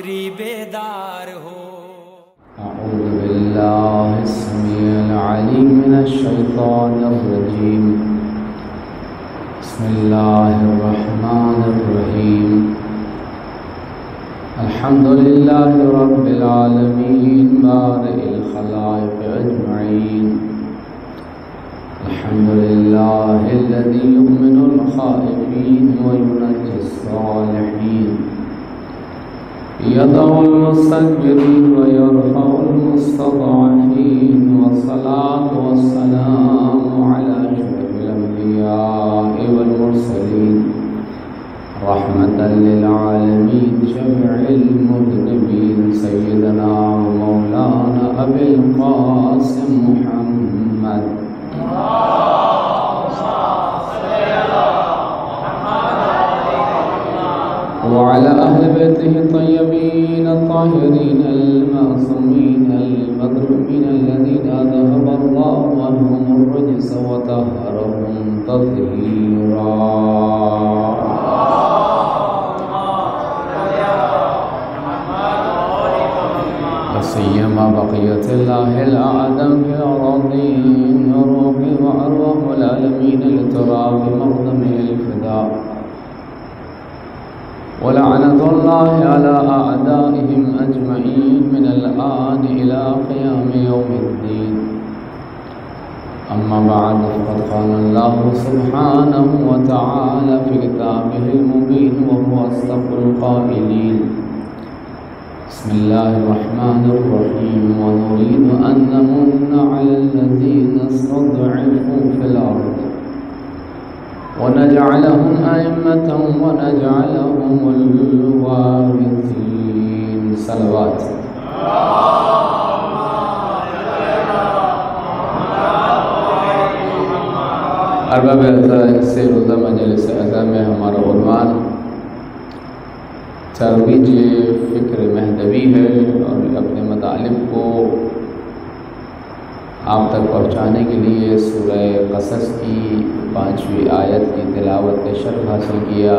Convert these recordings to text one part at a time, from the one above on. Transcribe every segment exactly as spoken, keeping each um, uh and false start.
حاضری بیدار ہو۔ اعوذ باللہ السمیع العلیم من الشیطان الرجیم، بسم اللہ الرحمن الرحیم، الحمد للہ رب العالمین بارئ الخلائق اجمعین، الحمد للہ الذی یؤمن الخائفین وینجی الصالحین، يضع المستكبرين ويرفع المستضعفين، والصلاة والسلام على أشرف الأنبياء والمرسلين، رحمة للعالمين، شفيع المذنبين، سيدنا ومولانا أبي القاسم محمد وعلى أهل بيته الطيبين الطاهرين المعصومين المظلومين الذين أذهب الله عنهم الرجس وطهرهم تطهيرا. وسيما بقية الله الأعظم في الأراضين وروح وأرواح العالمين لتراب مقدمه الفداء، ولعنة الله على أعدائهم أجمعين من الآن إلى قيام يوم الدين. أما بعد، فقد قال الله سبحانه وتعالى في كتابه المبين وهو أصدق القائلين: بسم الله الرحمن الرحيم، ونريد أن نمن على الذين استضعفوا في الأرض ونجعلهم أئمة ونجعلهم الوارثين. صلوات. ارباب سے روزہ مجلس اعظم میں ہمارا عنوان ترویج فکر مہدوی ہے، اور اپنے مطالب کو آپ تک پہنچانے کے لیے سورہ قصص کی پانچویں آیت کی تلاوت کا شرف حاصل کیا،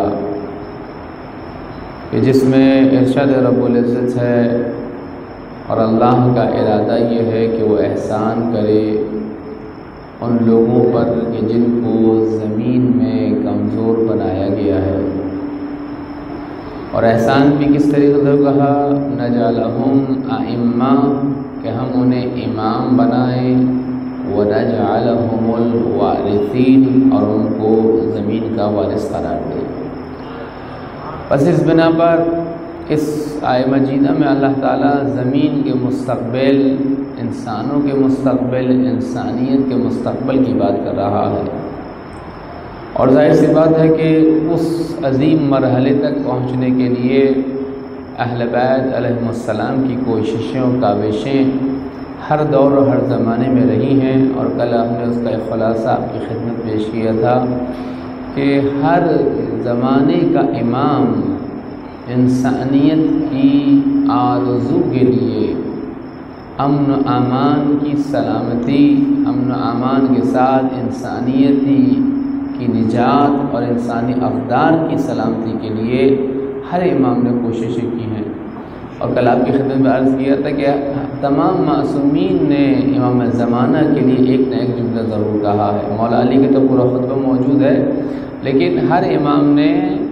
کہ جس میں ارشاد رب العزت ہے اور اللہ کا ارادہ یہ ہے کہ وہ احسان کرے ان لوگوں پر کہ جن کو زمین میں کمزور بنایا گیا ہے، اور احسان بھی کس طریقے سے کہا، نجعلہم ائمہ، کہ ہم انہیں امام بنائیں، وَنَجْعَلَهُمُ الْوَارِثِينَ، اور ان کو زمین کا وارث قرار دیں۔ بس اس بنا پر اس آیہ مجیدہ میں اللہ تعالیٰ زمین کے مستقبل، انسانوں کے مستقبل، انسانیت کے مستقبل کی بات کر رہا ہے، اور ظاہر سی بات ہے کہ اس عظیم مرحلے تک پہنچنے کے لیے اہل بیت علیہ السلام کی کوششیں و کاوشیں ہر دور اور ہر زمانے میں رہی ہیں، اور کل ہم نے اس کا ایک خلاصہ آپ کی خدمت پیش کیا تھا کہ ہر زمانے کا امام انسانیت کی آرزو کے لیے امن و امان کی سلامتی، امن و امان کے ساتھ انسانیتی کی نجات اور انسانی اقدار کی سلامتی کے لیے ہر امام نے کوششیں کی ہیں۔ اور کل آپ کی خدمت میں عرض کیا تھا کہ تمام معصومین نے امام زمانہ کے لیے ایک نہ ایک جملہ ضرور کہا ہے۔ مولا علی کا تو پورا خطبہ موجود ہے، لیکن ہر امام نے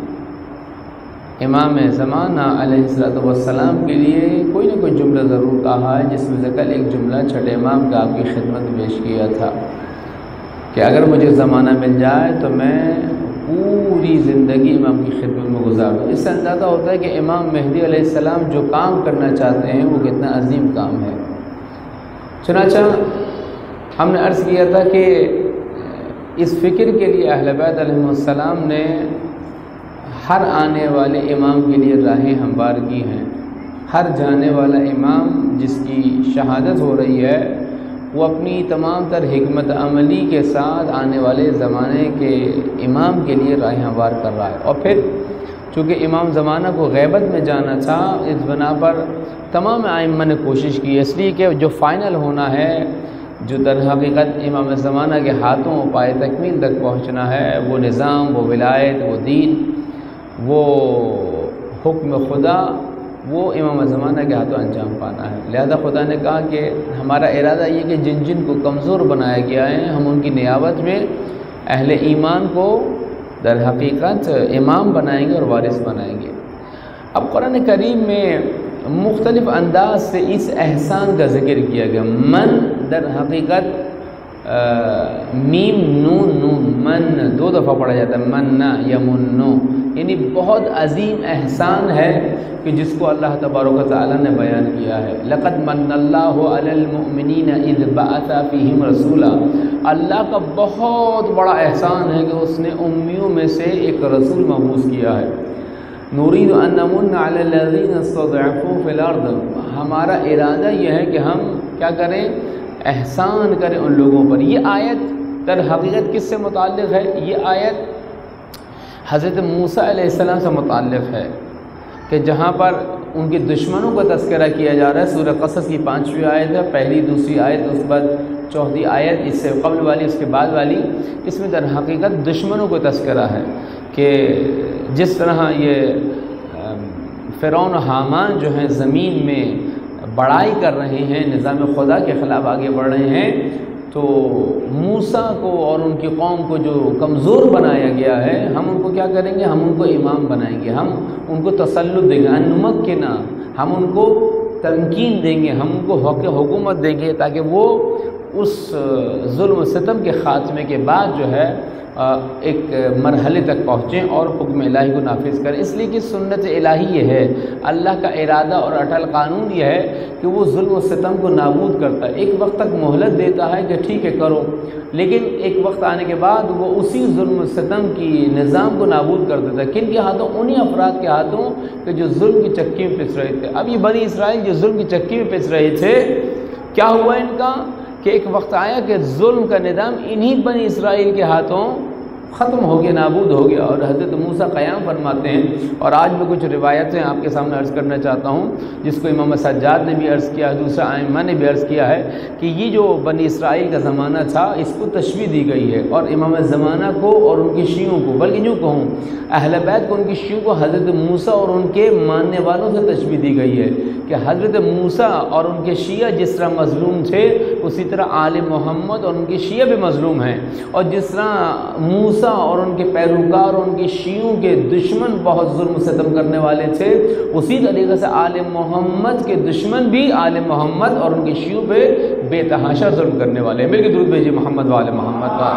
امام زمانہ علیہ السلام کے لیے کوئی نہ کوئی جملہ ضرور کہا ہے، جس میں سے کل ایک جملہ چھٹے امام کا آپ کی خدمت میں پیش کیا تھا کہ اگر مجھے زمانہ مل جائے تو میں پوری زندگی امام کی خدمت میں گزار دوں۔ اس سے اندازہ ہوتا ہے کہ امام مہدی علیہ السلام جو کام کرنا چاہتے ہیں وہ کتنا عظیم کام ہے۔ چنانچہ ہم نے عرض کیا تھا کہ اس فکر کے لیے اہل بیت علیہ السلام نے ہر آنے والے امام کے لیے راہیں ہموار کی ہیں۔ ہر جانے والا امام جس کی شہادت ہو رہی ہے، وہ اپنی تمام تر حکمت عملی کے ساتھ آنے والے زمانے کے امام کے لیے راہ ہموار کر رہا ہے۔ اور پھر چونکہ امام زمانہ کو غیبت میں جانا تھا، اس بنا پر تمام ائمہ نے کوشش کی، اس لیے کہ جو فائنل ہونا ہے، جو در حقیقت امام زمانہ کے ہاتھوں پائے تکمیل تک پہنچنا ہے، وہ نظام، وہ ولایت، وہ دین، وہ حکم خدا، وہ امام زمانہ کے ہاتھوں انجام پانا ہے۔ لہذا خدا نے کہا کہ ہمارا ارادہ یہ کہ جن جن کو کمزور بنایا گیا ہے ہم ان کی نیابت میں اہل ایمان کو در حقیقت امام بنائیں گے اور وارث بنائیں گے۔ اب قرآن کریم میں مختلف انداز سے اس احسان کا ذکر کیا گیا۔ من در حقیقت میم نون نون من دو دفعہ پڑھا جاتا ہے، من یا منو، یعنی بہت عظیم احسان ہے کہ جس کو اللہ تبارک و تعالیٰ نے بیان کیا ہے۔ لقد من اللہ علی المؤمنین اذ بعث فیہم رسولا، اللہ کا بہت بڑا احسان ہے کہ اس نے امیوں میں سے ایک رسول مبعوث کیا ہے۔ نريد ان نمن على الذين استضعفوا في الارض، ہمارا ارادہ یہ ہے کہ ہم کیا کریں، احسان کریں ان لوگوں پر۔ یہ آیت در حقیقت کس سے متعلق ہے؟ یہ آیت حضرت موسیٰ علیہ السلام سے متعلق ہے کہ جہاں پر ان کے دشمنوں کا تذکرہ کیا جا رہا ہے۔ سورہ قصص کی پانچویں آیت ہے، پہلی دوسری آیت، اس کے بعد چوتھی آیت، اس سے قبل والی اس کے بعد والی، اس میں در حقیقت دشمنوں کو تذکرہ ہے کہ جس طرح یہ فرعون و حامان جو ہیں زمین میں بڑائی کر رہے ہیں، نظام خدا کے خلاف آگے بڑھ رہے ہیں، تو موسیٰ کو اور ان کی قوم کو جو کمزور بنایا گیا ہے ہم ان کو کیا کریں گے، ہم ان کو امام بنائیں گے، ہم ان کو تسلط دیں گے، انمکنا، ہم ان کو تمکین دیں گے، ہم ان کو حق حکومت دیں گے تاکہ وہ اس ظلم و ستم کے خاتمے کے بعد جو ہے ایک مرحلے تک پہنچیں اور حکم الہی کو نافذ کریں۔ اس لیے کہ سنت الہی یہ ہے، اللہ کا ارادہ اور اٹل قانون یہ ہے کہ وہ ظلم و ستم کو نابود کرتا ہے۔ ایک وقت تک مہلت دیتا ہے کہ ٹھیک ہے کرو، لیکن ایک وقت آنے کے بعد وہ اسی ظلم و ستم کی نظام کو نابود کر دیتا ہے۔ کن کے ہاتھوں؟ انہی افراد کے ہاتھوں کہ جو ظلم کی چکی میں پس رہے تھے۔ اب یہ بنی اسرائیل جو ظلم کی چکی میں پس رہے تھے، کیا ہوا ان کا کہ ایک وقت آیا کہ ظلم کا نظام انہی بنی اسرائیل کے ہاتھوں ختم ہو گیا، نابود ہو گیا، اور حضرت موسیٰ قیام فرماتے ہیں۔ اور آج میں کچھ روایتیں آپ کے سامنے عرض کرنا چاہتا ہوں جس کو امام سجاد نے بھی عرض کیا ہے، دوسرا ائمہ نے بھی عرض کیا ہے کہ یہ جو بنی اسرائیل کا زمانہ تھا اس کو تشبیہ دی گئی ہے، اور امام زمانہ کو اور ان کے شیعوں کو، بلکہ یوں کہوں اہل بیت کو، ان کی شیعوں کو حضرت موسیٰ اور ان کے ماننے والوں سے تشبیہ دی گئی ہے کہ حضرت موسیٰ اور ان کے شیعہ جس طرح مظلوم تھے اسی طرح آل محمد اور ان کے شیعہ بھی مظلوم ہیں، اور جس طرح موسیٰ اور ان کے پیروکار اور ان کے شیعوں کے دشمن بہت ظلم و ستم کرنے والے تھے، اسی طریقے سے آل محمد کے دشمن بھی آل محمد اور ان کے شیعوں پہ بے تحاشا ظلم کرنے والے ہیں۔ مل کے درود بھیجیے محمد و آل محمد کا۔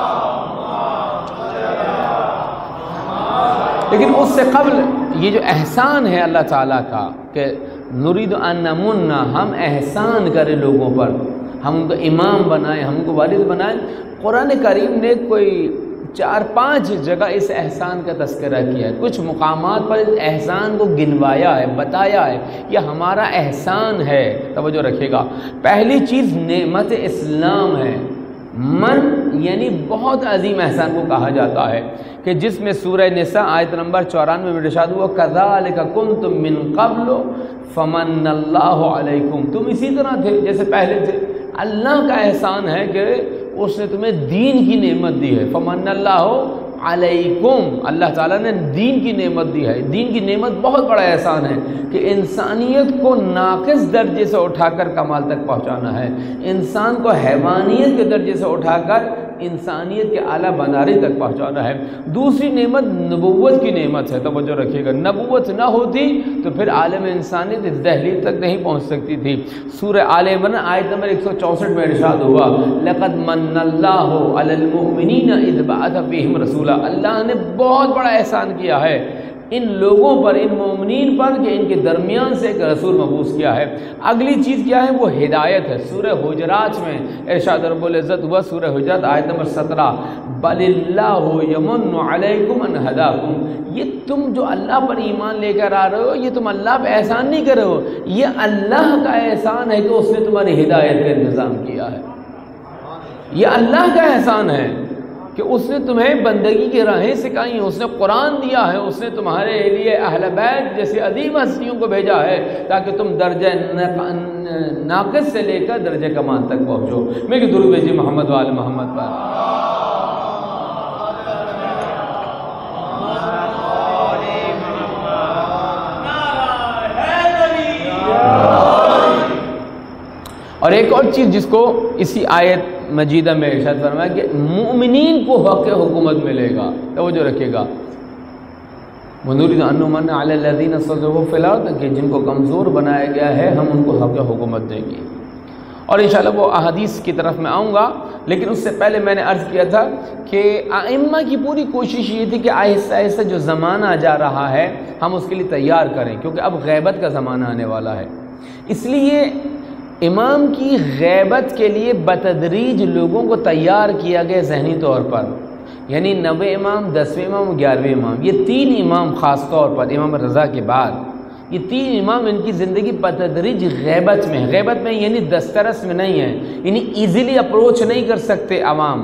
لیکن اس سے قبل یہ جو احسان ہے اللہ تعالیٰ کا کہ نرید ان نمن، ہم احسان کریں لوگوں پر، ہم ان کو امام بنائیں، ہم ان کو وارث بنائیں۔ قرآن کریم نے کوئی چار پانچ جگہ اس احسان کا تذکرہ کیا ہے، کچھ مقامات پر اس احسان کو گنوایا ہے، بتایا ہے، یہ ہمارا احسان ہے۔ توجہ رکھیے گا، پہلی چیز نعمت اسلام ہے۔ من یعنی بہت عظیم احسان کو کہا جاتا ہے کہ جس میں سورہ نساء آیت نمبر چورانوے میں ارشاد ہوا کذالک کنتم من قبل فمن اللہ علیکم، تم اسی طرح تھے جیسے پہلے تھے۔ اللہ کا احسان ہے کہ اس نے تمہیں دین کی نعمت دی ہے، فمن اللہ علیکم، اللہ تعالیٰ نے دین کی نعمت دی ہے۔ دین کی نعمت بہت بڑا احسان ہے کہ انسانیت کو ناقص درجے سے اٹھا کر کمال تک پہنچانا ہے، انسان کو حیوانیت کے درجے سے اٹھا کر انسانیت کے اعلیٰ بناری تک پہنچانا ہے۔ دوسری نعمت نبوت کی نعمت ہے، توجہ رکھیے گا، نبوت نہ ہوتی تو پھر عالم انسانیت اس دہلیز تک نہیں پہنچ سکتی تھی۔ سورہ آل عمران آیت نمبر ایک سو چونسٹھ میں ارشاد ہوا لقد من اللہ علی المؤمنین اذ بعث فیہم رسولا، اللہ نے بہت بڑا احسان کیا ہے ان لوگوں پر، ان مومنین پر کہ ان کے درمیان سے ایک رسول مبعوث کیا ہے۔ اگلی چیز کیا ہے؟ وہ ہدایت ہے۔ سورہ حجرات میں ارشاد رب العزت ہوا، سورہ حجرات آیت نمبر سترہ، بل اللہ یمن علیکم ان ہداکم، یہ تم جو اللہ پر ایمان لے کر آ رہے ہو یہ تم اللہ پہ احسان نہیں کر رہے ہو، یہ اللہ کا احسان ہے کہ اس نے تمہاری ہدایت کا انتظام کیا ہے۔ یہ اللہ کا احسان ہے کہ اس نے تمہیں بندگی کی راہیں سکھائی ہیں، اس نے قرآن دیا ہے، اس نے تمہارے لیے اہل بیت جیسے عظیم ہستیوں کو بھیجا ہے تاکہ تم درجہ ناقص سے لے کر درجہ کمال تک پہنچو۔ میں کہ درود بھیجیے محمد و آل محمد پر۔ اور ایک اور چیز جس کو اسی آیت مجیدہ میں ارشاد فرمایا کہ مومنین کو حق حکومت ملے گا، توجہ رکھیے گا، وَنُرِيدُ أَن نُّمَنَّ عَلَى الَّذِينَ اسْتُضْعِفُوا فِي الْأَرْضِ کہ جن کو کمزور بنایا گیا ہے ہم ان کو حق حکومت دیں گے. اور انشاءاللہ وہ احادیث کی طرف میں آؤں گا، لیکن اس سے پہلے میں نے عرض کیا تھا کہ ائمہ کی پوری کوشش یہ تھی کہ آہستہ آہستہ جو زمانہ جا رہا ہے ہم اس کے لیے تیار کریں، کیونکہ اب غیبت کا زمانہ آنے والا ہے. اس لیے امام کی غیبت کے لیے بتدریج لوگوں کو تیار کیا گیا ذہنی طور پر، یعنی نوے امام، دسویں امام، گیارہویں امام، یہ تین امام خاص طور پر امام رضا کے بعد یہ تین امام ان کی زندگی بتدریج غیبت میں، غیبت میں یعنی دسترس میں نہیں ہے، یعنی ایزیلی اپروچ نہیں کر سکتے عوام،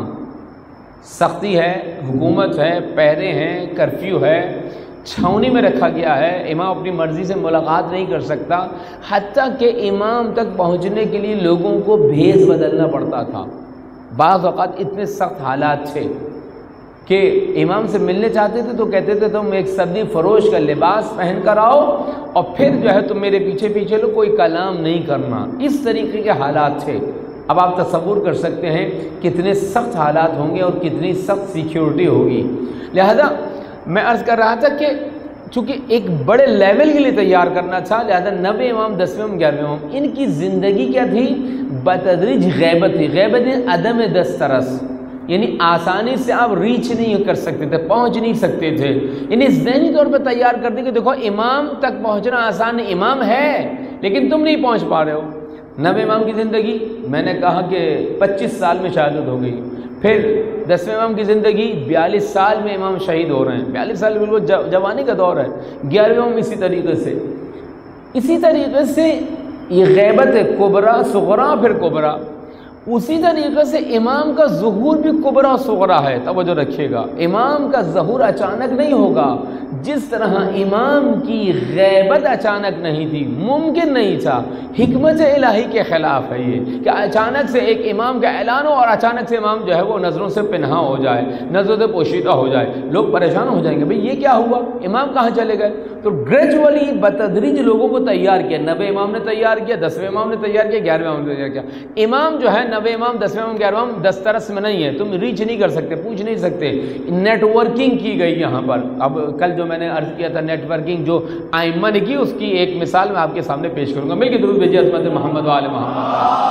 سختی ہے، حکومت ہے، پہرے ہیں، کرفیو ہے، چھاؤنی میں رکھا گیا ہے، امام اپنی مرضی سے ملاقات نہیں کر سکتا، حتیٰ کہ امام تک پہنچنے کے لیے لوگوں کو بھیس بدلنا پڑتا تھا. بعض اوقات اتنے سخت حالات تھے کہ امام سے ملنے چاہتے تھے تو کہتے تھے تم ایک سبزی فروش کا لباس پہن کر آؤ اور پھر جو ہے تم میرے پیچھے پیچھے لو، کوئی کلام نہیں کرنا. اس طریقے کے حالات تھے. اب آپ تصور کر سکتے ہیں کتنے سخت حالات ہوں گے اور کتنی سخت سیکیورٹی ہوگی. لہذا میں عرض کر رہا تھا کہ چونکہ ایک بڑے لیول کے لیے تیار کرنا تھا، لہذا نوے امام، دسویں امام، گیارہویں امام ان کی زندگی کیا تھی؟ بتدریج غیبت تھی. غیبت عدم دسترس، یعنی آسانی سے آپ ریچ نہیں کر سکتے تھے، پہنچ نہیں سکتے تھے. یعنی ذہنی طور پہ تیار کر دیں کہ دیکھو امام تک پہنچنا آسان نہیں، امام ہے لیکن تم نہیں پہنچ پا رہے ہو. نوے امام کی زندگی میں نے کہا کہ پچیس سال میں شہادت ہو گئی. پھر دسویں امام کی زندگی بیالیس سال میں امام شہید ہو رہے ہیں، بیالیس سال بالکل جوانی کا دور ہے. گیارہویں امام اسی طریقے سے اسی طریقے سے یہ غیبت ہے، کبرا صغرا پھر کبرا. اسی طریقے سے امام کا ظہور بھی کبرا صغرا ہے. توجہ رکھیے گا، امام کا ظہور اچانک نہیں ہوگا، جس طرح امام کی غیبت اچانک نہیں تھی، ممکن نہیں تھا. حکمت الہی کے خلاف ہے یہ کہ اچانک سے ایک امام کا اعلان ہو اور اچانک سے امام جو ہے وہ نظروں سے پنہا ہو جائے، نظروں سے پوشیدہ ہو جائے. لوگ پریشان ہو جائیں گے بھئی یہ کیا ہوا، امام کہاں چلے گئے. تو گریجولی بتدریج لوگوں کو تیار کیا. نوے امام نے تیار کیا، دسویں امام نے تیار کیا، گیارہویں امام نے تیار کیا. امام جو ہے نوے امام، دسویں امام، گیارہویں امام دسترس میں نہیں ہے، تم ریچ نہیں کر سکتے، پوچھ نہیں سکتے. نیٹ ورکنگ کی گئی یہاں پر. اب کل جو میں نے عرض کیا تھا نیٹ ورکنگ جو ائمہ نے کی، اس کی ایک مثال میں آپ کے سامنے پیش کروں گا. مل کے درود بھیجیے عظمت محمد و آل محمد.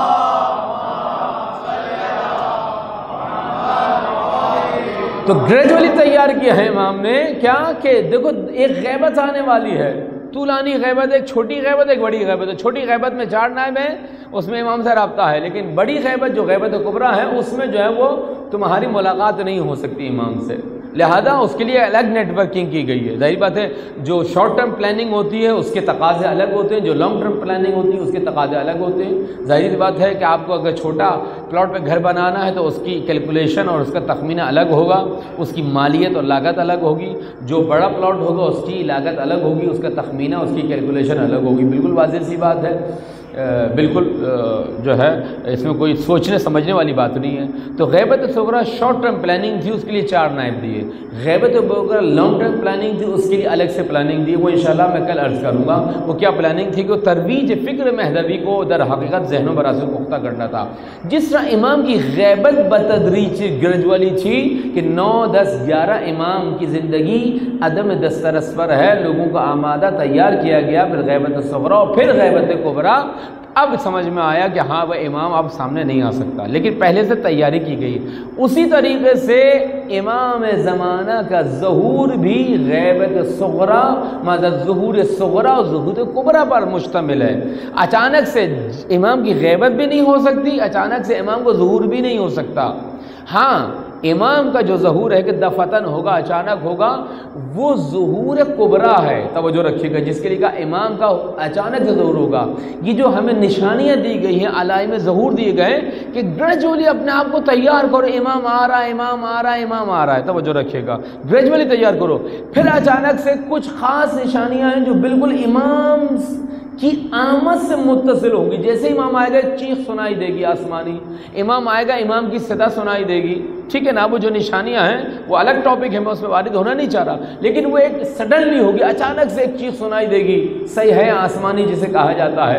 تو گریجولی تیار کیا ہے امام نے. کیا کہ دیکھو ایک غیبت آنے والی ہے، طولانی غیبت، ایک چھوٹی غیبت، ایک بڑی غیبت ہے. چھوٹی غیبت میں چار نائب ہیں، اس میں امام سے رابطہ ہے، لیکن بڑی غیبت جو غیبت کبریٰ ہے اس میں جو ہے وہ تمہاری ملاقات نہیں ہو سکتی امام سے. لہذا اس کے لیے الگ نیٹ ورکنگ کی گئی ہے. ظاہر بات ہے جو شارٹ ٹرم پلاننگ ہوتی ہے اس کے تقاضے الگ ہوتے ہیں، جو لانگ ٹرم پلاننگ ہوتی ہے اس کے تقاضے الگ ہوتے ہیں. ظاہر بات ہے کہ آپ کو اگر چھوٹا پلاٹ پہ گھر بنانا ہے تو اس کی کیلکولیشن اور اس کا تخمینہ الگ ہوگا، اس کی مالیت اور لاگت الگ ہوگی. جو بڑا پلاٹ ہوگا اس کی لاگت الگ ہوگی، اس کا تخمینہ، اس کی کیلکولیشن الگ ہوگی. بالکل واضح سی بات ہے، بالکل جو ہے اس میں کوئی سوچنے سمجھنے والی بات نہیں ہے. تو غیبت صغریٰ شارٹ ٹرم پلاننگ تھی، اس کے لیے چار نائب دیے. غیبت کبریٰ لانگ ٹرم پلاننگ تھی، اس کے لیے الگ سے پلاننگ دی. وہ انشاءاللہ میں کل عرض کروں گا وہ کیا پلاننگ تھی. کہ ترویج فکر مہدوی کو در حقیقت ذہن و براسل پختہ کرنا تھا. جس طرح امام کی غیبت بتدریج گریجولی تھی کہ نو دس گیارہ امام کی زندگی عدم دسترس پر ہے، لوگوں کو آمادہ تیار کیا گیا. پھر غیبت صغریٰ، پھر غیبت کبریٰ. اب سمجھ میں آیا کہ ہاں وہ امام اب سامنے نہیں آ سکتا، لیکن پہلے سے تیاری کی گئی. اسی طریقے سے امام زمانہ کا ظہور بھی غیبت صغریٰ مدد ظہور صغریٰ اور ظہور کبریٰ پر مشتمل ہے. اچانک سے امام کی غیبت بھی نہیں ہو سکتی، اچانک سے امام کو ظہور بھی نہیں ہو سکتا. ہاں امام کا جو ظہور ہے کہ دفتن ہوگا، اچانک ہوگا، وہ ظہور کبریٰ ہے. توجہ رکھیے گا، جس کے لیے کہا امام کا اچانک سے ظہور ہوگا. یہ جو ہمیں نشانیاں دی گئی ہیں، علائم ظہور دیے گئے کہ گریجولی اپنے آپ کو تیار کرو، امام آ رہا ہے، امام آ رہا ہے، امام آ رہا ہے. توجہ رکھیے گا، گریجولی تیار کرو. پھر اچانک سے کچھ خاص نشانیاں ہیں جو بالکل امام کی آمد سے متصل ہوں گی. جیسے امام آئے گا چیخ سنائی دے گی آسمانی، امام آئے گا امام کی صدا سنائی دے گی. ٹھیک ہے نا. وہ جو نشانیاں ہیں وہ الگ ٹاپک ہے، میں اس میں وارد ہونا نہیں چاہ رہا، لیکن وہ ایک سڈنلی ہوگی، اچانک سے ایک چیخ سنائی دے گی، صحیح ہے آسمانی جسے کہا جاتا ہے.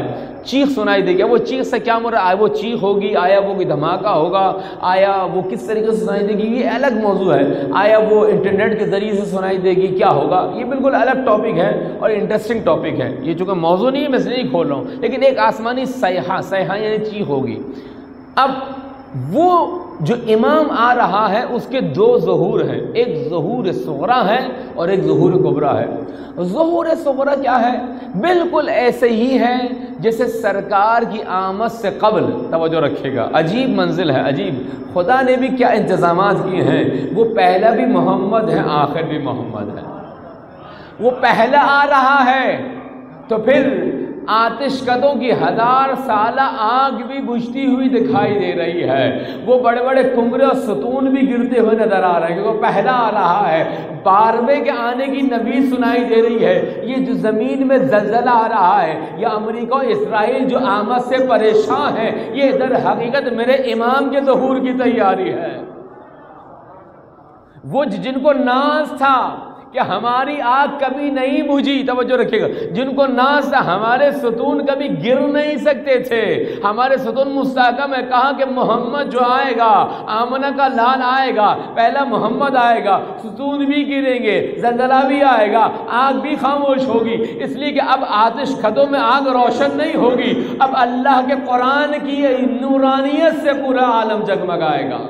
چیخ سنائی دے گی. وہ چیخ سے کیا مراد؟ آیا وہ چیخ ہوگی، آیا وہ کوئی دھماکہ ہوگا، آیا وہ کس طریقے سے سنائی دے گی، یہ الگ موضوع ہے. آیا وہ انٹرنیٹ کے ذریعے سے سنائی دے گی، کیا ہوگا، یہ بالکل الگ ٹاپک ہے اور انٹرسٹنگ ٹاپک ہے. یہ چونکہ موضوع نہیں ہے میں اس لیے نہیں کھول رہا ہوں، لیکن ایک آسمانی صیحہ، صیحہ یعنی چیخ ہوگی. اب وہ جو امام آ رہا ہے اس کے دو ظہور ہیں، ایک ظہور صغریٰ ہے اور ایک ظہور کبریٰ ہے. ظہور صغریٰ کیا ہے؟ بالکل ایسے ہی ہے جیسے سرکار کی آمد سے قبل. توجہ رکھیے گا، عجیب منزل ہے، عجیب. خدا نے بھی کیا انتظامات کیے ہیں. وہ پہلا بھی محمد ہے، آخر بھی محمد ہے. وہ پہلا آ رہا ہے تو پھر آتش کدوں کی ہزار سالہ آگ بھی بجھتی ہوئی دکھائی دے رہی ہے. وہ بڑے بڑے کنگرے اور ستون بھی گرتے ہوئے نظر آ رہے ہیں کیونکہ وہ پہلا آ رہا ہے. بارہویں کے آنے کی نوید سنائی دے رہی ہے. یہ جو زمین میں زلزلہ آ رہا ہے، یا امریکہ اور اسرائیل جو آمد سے پریشان ہے، یہ در حقیقت میرے امام کے ظہور کی تیاری ہے. وہ جن کو ناز تھا کہ ہماری آگ کبھی نہیں بجھی، توجہ رکھیے گا، جن کو ناز تھا ہمارے ستون کبھی گر نہیں سکتے تھے. ہمارے ستون مستحکم ہے، کہا کہ محمد جو آئے گا، آمنہ کا لال آئے گا، پہلا محمد آئے گا، ستون بھی گریں گے، زلزلہ بھی آئے گا، آگ بھی خاموش ہوگی. اس لیے کہ اب آتش کدوں میں آگ روشن نہیں ہوگی، اب اللہ کے قرآن کی نورانیت سے پورا عالم جگمگائے گا.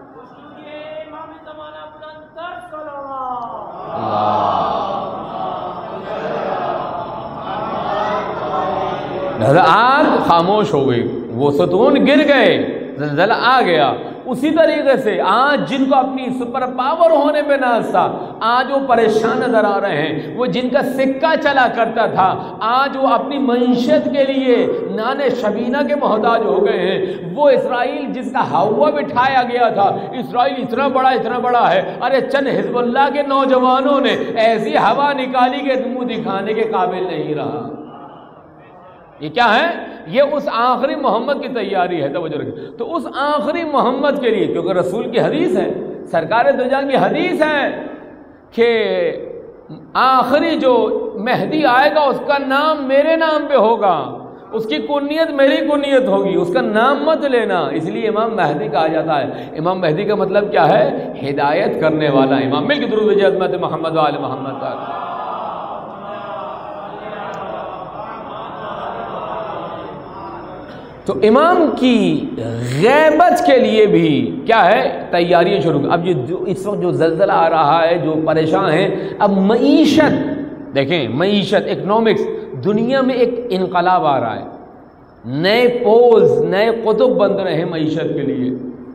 آگ خاموش ہو گئی، وہ ستون گر گئے، زلزلہ آ گیا. اسی طریقے سے آج جن کو اپنی سپر پاور ہونے پہ ناز تھا، آج وہ پریشان نظر آ رہے ہیں. وہ جن کا سکہ چلا کرتا تھا، آج وہ اپنی معیشت کے لیے نان شبینہ کے محتاج ہو گئے ہیں. وہ اسرائیل جس کا ہوا بٹھایا گیا تھا، اسرائیل اتنا بڑا اتنا بڑا ہے، ارے چند حزب اللہ کے نوجوانوں نے ایسی ہوا نکالی کہ منہ دکھانے کے قابل نہیں رہا. یہ کیا ہے؟ یہ اس آخری محمد کی تیاری ہے. توجہ رکھیں. تو اس آخری محمد کے لیے، کیونکہ رسول کی حدیث ہے، سرکار دو جہان کی حدیث ہے کہ آخری جو مہدی آئے گا اس کا نام میرے نام پہ ہوگا، اس کی کنیت میری کنیت ہوگی، اس کا نام مت لینا. اس لیے امام مہدی کہا جاتا ہے. امام مہدی کا مطلب کیا ہے؟ ہدایت کرنے والا امام. مل کے درود بھیجئے عظمت محمد و آل محمد تک. تو امام کی غیبت کے لیے بھی کیا ہے؟ تیاریاں شروع. اب جو اس وقت جو زلزلہ آ رہا ہے، جو پریشان ہیں، اب معیشت دیکھیں، معیشت، اکنامکس، دنیا میں ایک انقلاب آ رہا ہے. نئے پولز، نئے قطب بن رہے ہیں معیشت کے لیے.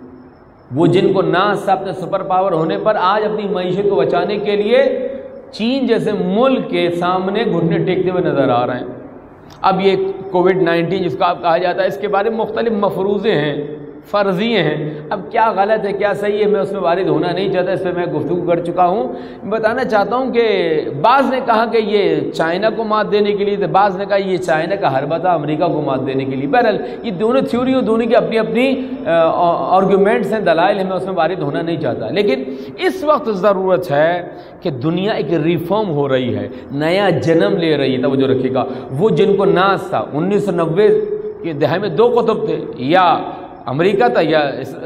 وہ جن کو ناز تھا اپنے سپر پاور ہونے پر، آج اپنی معیشت کو بچانے کے لیے چین جیسے ملک کے سامنے گھٹنے ٹیکتے ہوئے نظر آ رہے ہیں. اب یہ کووڈ نائنٹین جس کو آپ کہا جاتا ہے، اس کے بارے میں مختلف مفروضے ہیں، فرضیے ہیں. اب کیا غلط ہے کیا صحیح ہے میں اس میں وارد ہونا نہیں چاہتا، اس پہ میں گفتگو کر چکا ہوں. میں بتانا چاہتا ہوں کہ بعض نے کہا کہ یہ چائنا کو مات دینے کے لیے تھے، بعض نے کہا یہ چائنا کا حربہ امریکہ کو مات دینے کے لیے. بہرحال یہ دونوں تھیوری اور دونوں کی اپنی اپنی آرگومنٹس ہیں، دلائل ہیں، میں اس میں وارد ہونا نہیں چاہتا. لیکن اس وقت ضرورت ہے کہ دنیا ایک ریفارم ہو رہی ہے، نیا جنم لے رہی ہے. توجہ رکھیے گا. وہ جن کو ناز تھا، انیس سو نوے کے دہائی میں دو قطب تھے، یا امریکہ تھا یا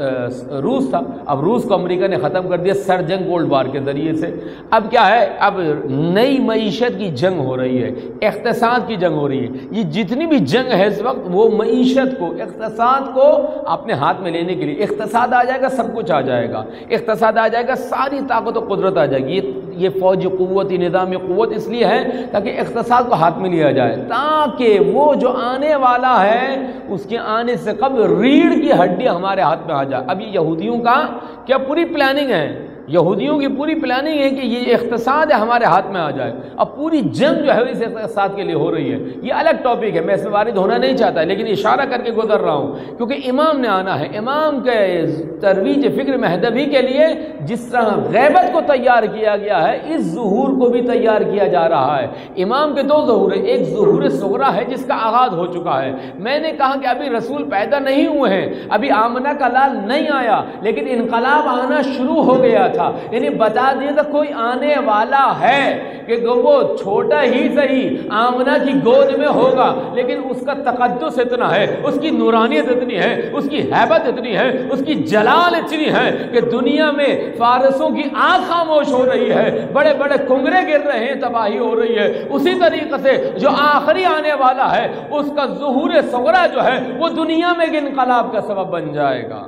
روس تھا. اب روس کو امریکہ نے ختم کر دیا سر جنگ کولڈ وار کے ذریعے سے. اب کیا ہے؟ اب نئی معیشت کی جنگ ہو رہی ہے، اقتصاد کی جنگ ہو رہی ہے. یہ جتنی بھی جنگ ہے اس وقت، وہ معیشت کو، اقتصاد کو اپنے ہاتھ میں لینے کے لیے. اقتصاد آ جائے گا سب کچھ آ جائے گا، اقتصاد آ جائے گا ساری طاقت و قدرت آ جائے گی. یہ فوجی قوت، نظامی قوت اس لیے ہے تاکہ اقتصاد کو ہاتھ میں لیا جائے، تاکہ وہ جو آنے والا ہے اس کے آنے سے قبل ریڑھ کی ہڈی ہمارے ہاتھ میں آ جائے. اب یہ یہودیوں کا کیا پوری پلاننگ ہے، یہودیوں کی پوری پلاننگ ہے کہ یہ اقتصاد ہے ہمارے ہاتھ میں آ جائے. اب پوری جنگ جو ہے اس اقتصاد کے لیے ہو رہی ہے. یہ الگ ٹاپک ہے، میں اس میں وارد ہونا نہیں چاہتا، لیکن اشارہ کر کے گزر رہا ہوں کیونکہ امام نے آنا ہے. امام کے ترویج فکر مہدوی کے لیے جس طرح غیبت کو تیار کیا گیا ہے، اس ظہور کو بھی تیار کیا جا رہا ہے. امام کے دو ظہور ہیں، ایک ظہور صغریٰ ہے جس کا آغاز ہو چکا ہے. میں نے کہا کہ ابھی رسول پیدا نہیں ہوئے ہیں، ابھی آمنہ کا لال نہیں آیا، لیکن انقلاب آنا شروع ہو گیا تھا، یعنی بتا دیا تھا کوئی آنے والا ہے کہ وہ چھوٹا ہی صحیح آمنہ کی گود میں ہوگا، لیکن اس کا تقدس اتنا ہے، اس کی نورانیت اتنی ہے، اس کی ہیبت اتنی ہے، اس کی جلال اتنی ہے کہ دنیا میں فارسوں کی آنکھ خاموش ہو رہی ہے، بڑے بڑے کنگرے گر رہے ہیں، تباہی ہو رہی ہے۔ اسی طریقے سے جو آخری آنے والا ہے اس کا ظہور صغرا جو ہے وہ دنیا میں انقلاب کا سبب بن جائے گا۔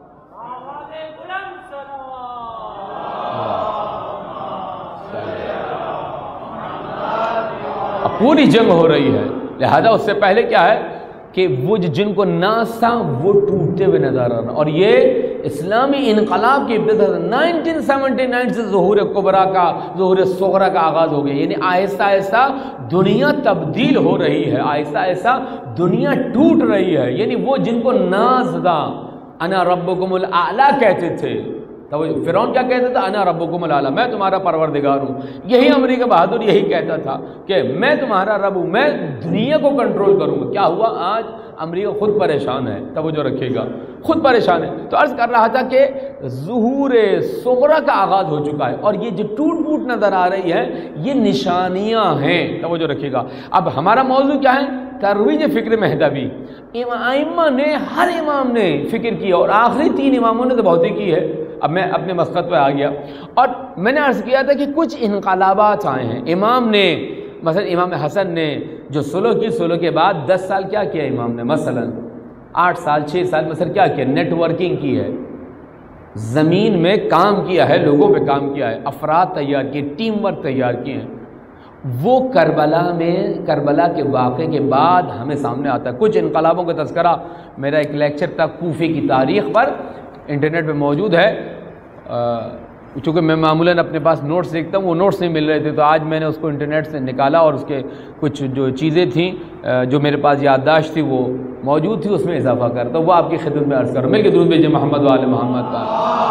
اب پوری جنگ ہو رہی ہے، لہذا اس سے پہلے کیا ہے کہ وہ جن کو ناز تھا وہ ٹوٹتے ہوئے نظر آ رہا، اور یہ اسلامی انقلاب کی ابتدا نائنٹین سیونٹی نائن سے ظہور کبریٰ کا، ظہور صغریٰ کا آغاز ہو گیا، یعنی آہستہ آہستہ دنیا تبدیل ہو رہی ہے، آہستہ آہستہ دنیا ٹوٹ رہی ہے۔ یعنی وہ جن کو ناز تھا، انا ربکم الاعلیٰ کہتے تھے، تو فرعون کیا کہتا تھا؟ انا ربکم الاعلیٰ، میں تمہارا پروردگار ہوں۔ یہی امریکہ بہادر یہی کہتا تھا کہ میں تمہارا رب ہوں، میں دنیا کو کنٹرول کروں گا۔ کیا ہوا؟ آج امریکہ خود پریشان ہے، توجہ رکھیے گا، خود پریشان ہے۔ تو عرض کر رہا تھا کہ ظہور صغریٰ کا آغاز ہو چکا ہے، اور یہ جو ٹوٹ پھوٹ نظر آ رہی ہے یہ نشانیاں ہیں، توجہ رکھیے گا۔ اب ہمارا موضوع کیا ہے؟ ترویج فکر مہدوی۔ ائمہ نے، ہر امام نے فکر کی، اور آخری تین اماموں نے تو بہت ہی کی ہے۔ اب میں اپنے مسقط پہ آ گیا، اور میں نے عرض کیا تھا کہ کچھ انقلابات آئے ہیں امام نے، مثلا امام حسن نے جو سلو کی، سلو کے بعد دس سال کیا کیا امام نے؟ مثلا آٹھ سال چھ سال مثلا کیا کیا؟ نیٹ ورکنگ کی ہے، زمین میں کام کیا ہے، لوگوں پہ کام کیا ہے، افراد تیار کیے، ٹیم ورک تیار کیے ہیں۔ وہ کربلا میں، کربلا کے واقعے کے بعد ہمیں سامنے آتا ہے۔ کچھ انقلابوں کا تذکرہ، میرا ایک لیکچر تھا کوفے کی تاریخ پر، انٹرنیٹ پہ موجود ہے، چونکہ میں معمولاً اپنے پاس نوٹس لکھتا ہوں، وہ نوٹس نہیں مل رہے تھے، تو آج میں نے اس کو انٹرنیٹ سے نکالا، اور اس کے کچھ جو چیزیں تھیں جو میرے پاس یادداشت تھی وہ موجود تھی، اس میں اضافہ کرتا ہوں، وہ آپ کی خدمت میں عرض کروں۔ مل کے درود بھیجیں محمد و آل محمد کا۔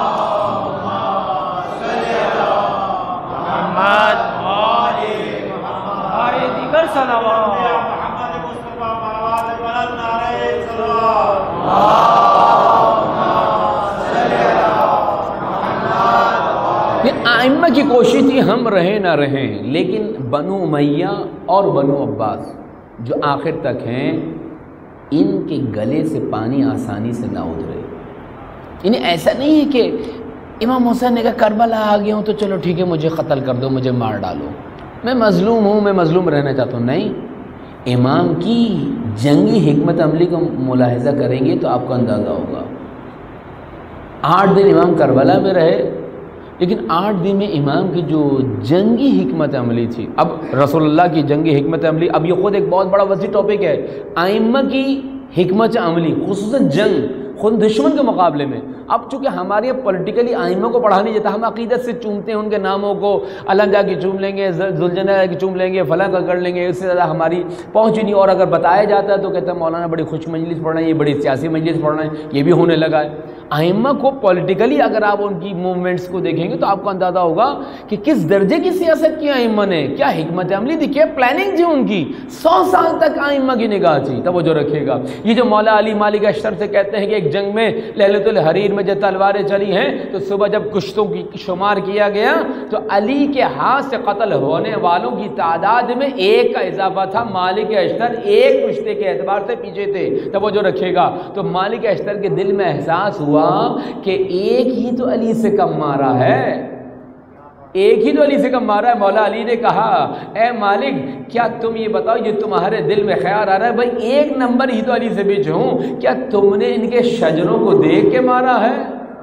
ائمہ کی کوشش تھی ہم رہیں نہ رہیں، لیکن بنو امیہ اور بنو عباس جو آخر تک ہیں، ان کے گلے سے پانی آسانی سے نہ اترے۔ یعنی ایسا نہیں ہے کہ امام حسین نے کہا کربلا آ گیا ہوں تو چلو ٹھیک ہے مجھے قتل کر دو، مجھے مار ڈالو، میں مظلوم ہوں، میں مظلوم رہنا چاہتا ہوں۔ نہیں، امام کی جنگی حکمت عملی کو ملاحظہ کریں گے تو آپ کو اندازہ ہوگا۔ آٹھ دن امام کربلا میں رہے، لیکن آٹھ دن میں امام کی جو جنگی حکمت عملی تھی، اب رسول اللہ کی جنگی حکمت عملی، اب یہ خود ایک بہت بڑا وسیع ٹاپک ہے، ائمہ کی حکمت عملی، خصوصاً جنگ خود دشمن کے مقابلے میں۔ اب چونکہ ہمارے پولیٹیکلی ائمہ کو پڑھا نہیں جاتا، ہم عقیدت سے چومتے ہیں ان کے ناموں کو، علم کی چوم لیں گے، ذوالجلالہ کی چوم لیں گے، فلاں کا کر لیں گے، اس سے زیادہ ہماری پہنچ نہیں، اور اگر بتایا جاتا ہے تو کہتا ہے مولانا بڑی خوش مجلس پڑھ رہے ہیں، یہ بڑی سیاسی مجلس پڑھ رہے ہیں، یہ بھی ہونے لگا ہے۔ ائمہ کو پولیٹیکلی اگر آپ ان کی موومنٹس کو دیکھیں گے تو آپ کو اندازہ ہوگا کہ کس درجے کی سیاست کی ائمہ نے، کیا حکمت عملی تھی، کیا پلاننگ تھی ان کی۔ سو سال تک ائمہ کی نگاہ تھی، توجہ رکھیے گا۔ یہ جو مولا علی مالک اشتر سے کہتے ہیں کہ ایک جنگ میں لیلۃ الحریر میں جب تلواریں چلی ہیں تو صبح جب کشتوں کی شمار کیا گیا تو علی کے ہاتھ سے قتل ہونے والوں کی تعداد میں ایک کا اضافہ تھا، مالک اشتر ایک کشتے کے اعتبار سے پیچھے تھے، توجہ رکھیے گا۔ تو مالک اشتر کے دل میں احساس ہوا کہ ایک ہی تو علی سے کم مارا ہے، ایک ہی تو علی سے کم مارا ہے۔ مولا علی نے کہا اے مالک کیا تم یہ بتاؤ، یہ تمہارے دل میں خیال آ رہا ہے بھائی ایک نمبر ہی تو علی سے پیچھے ہوں، کیا تم نے ان کے شجروں کو دیکھ کے مارا ہے؟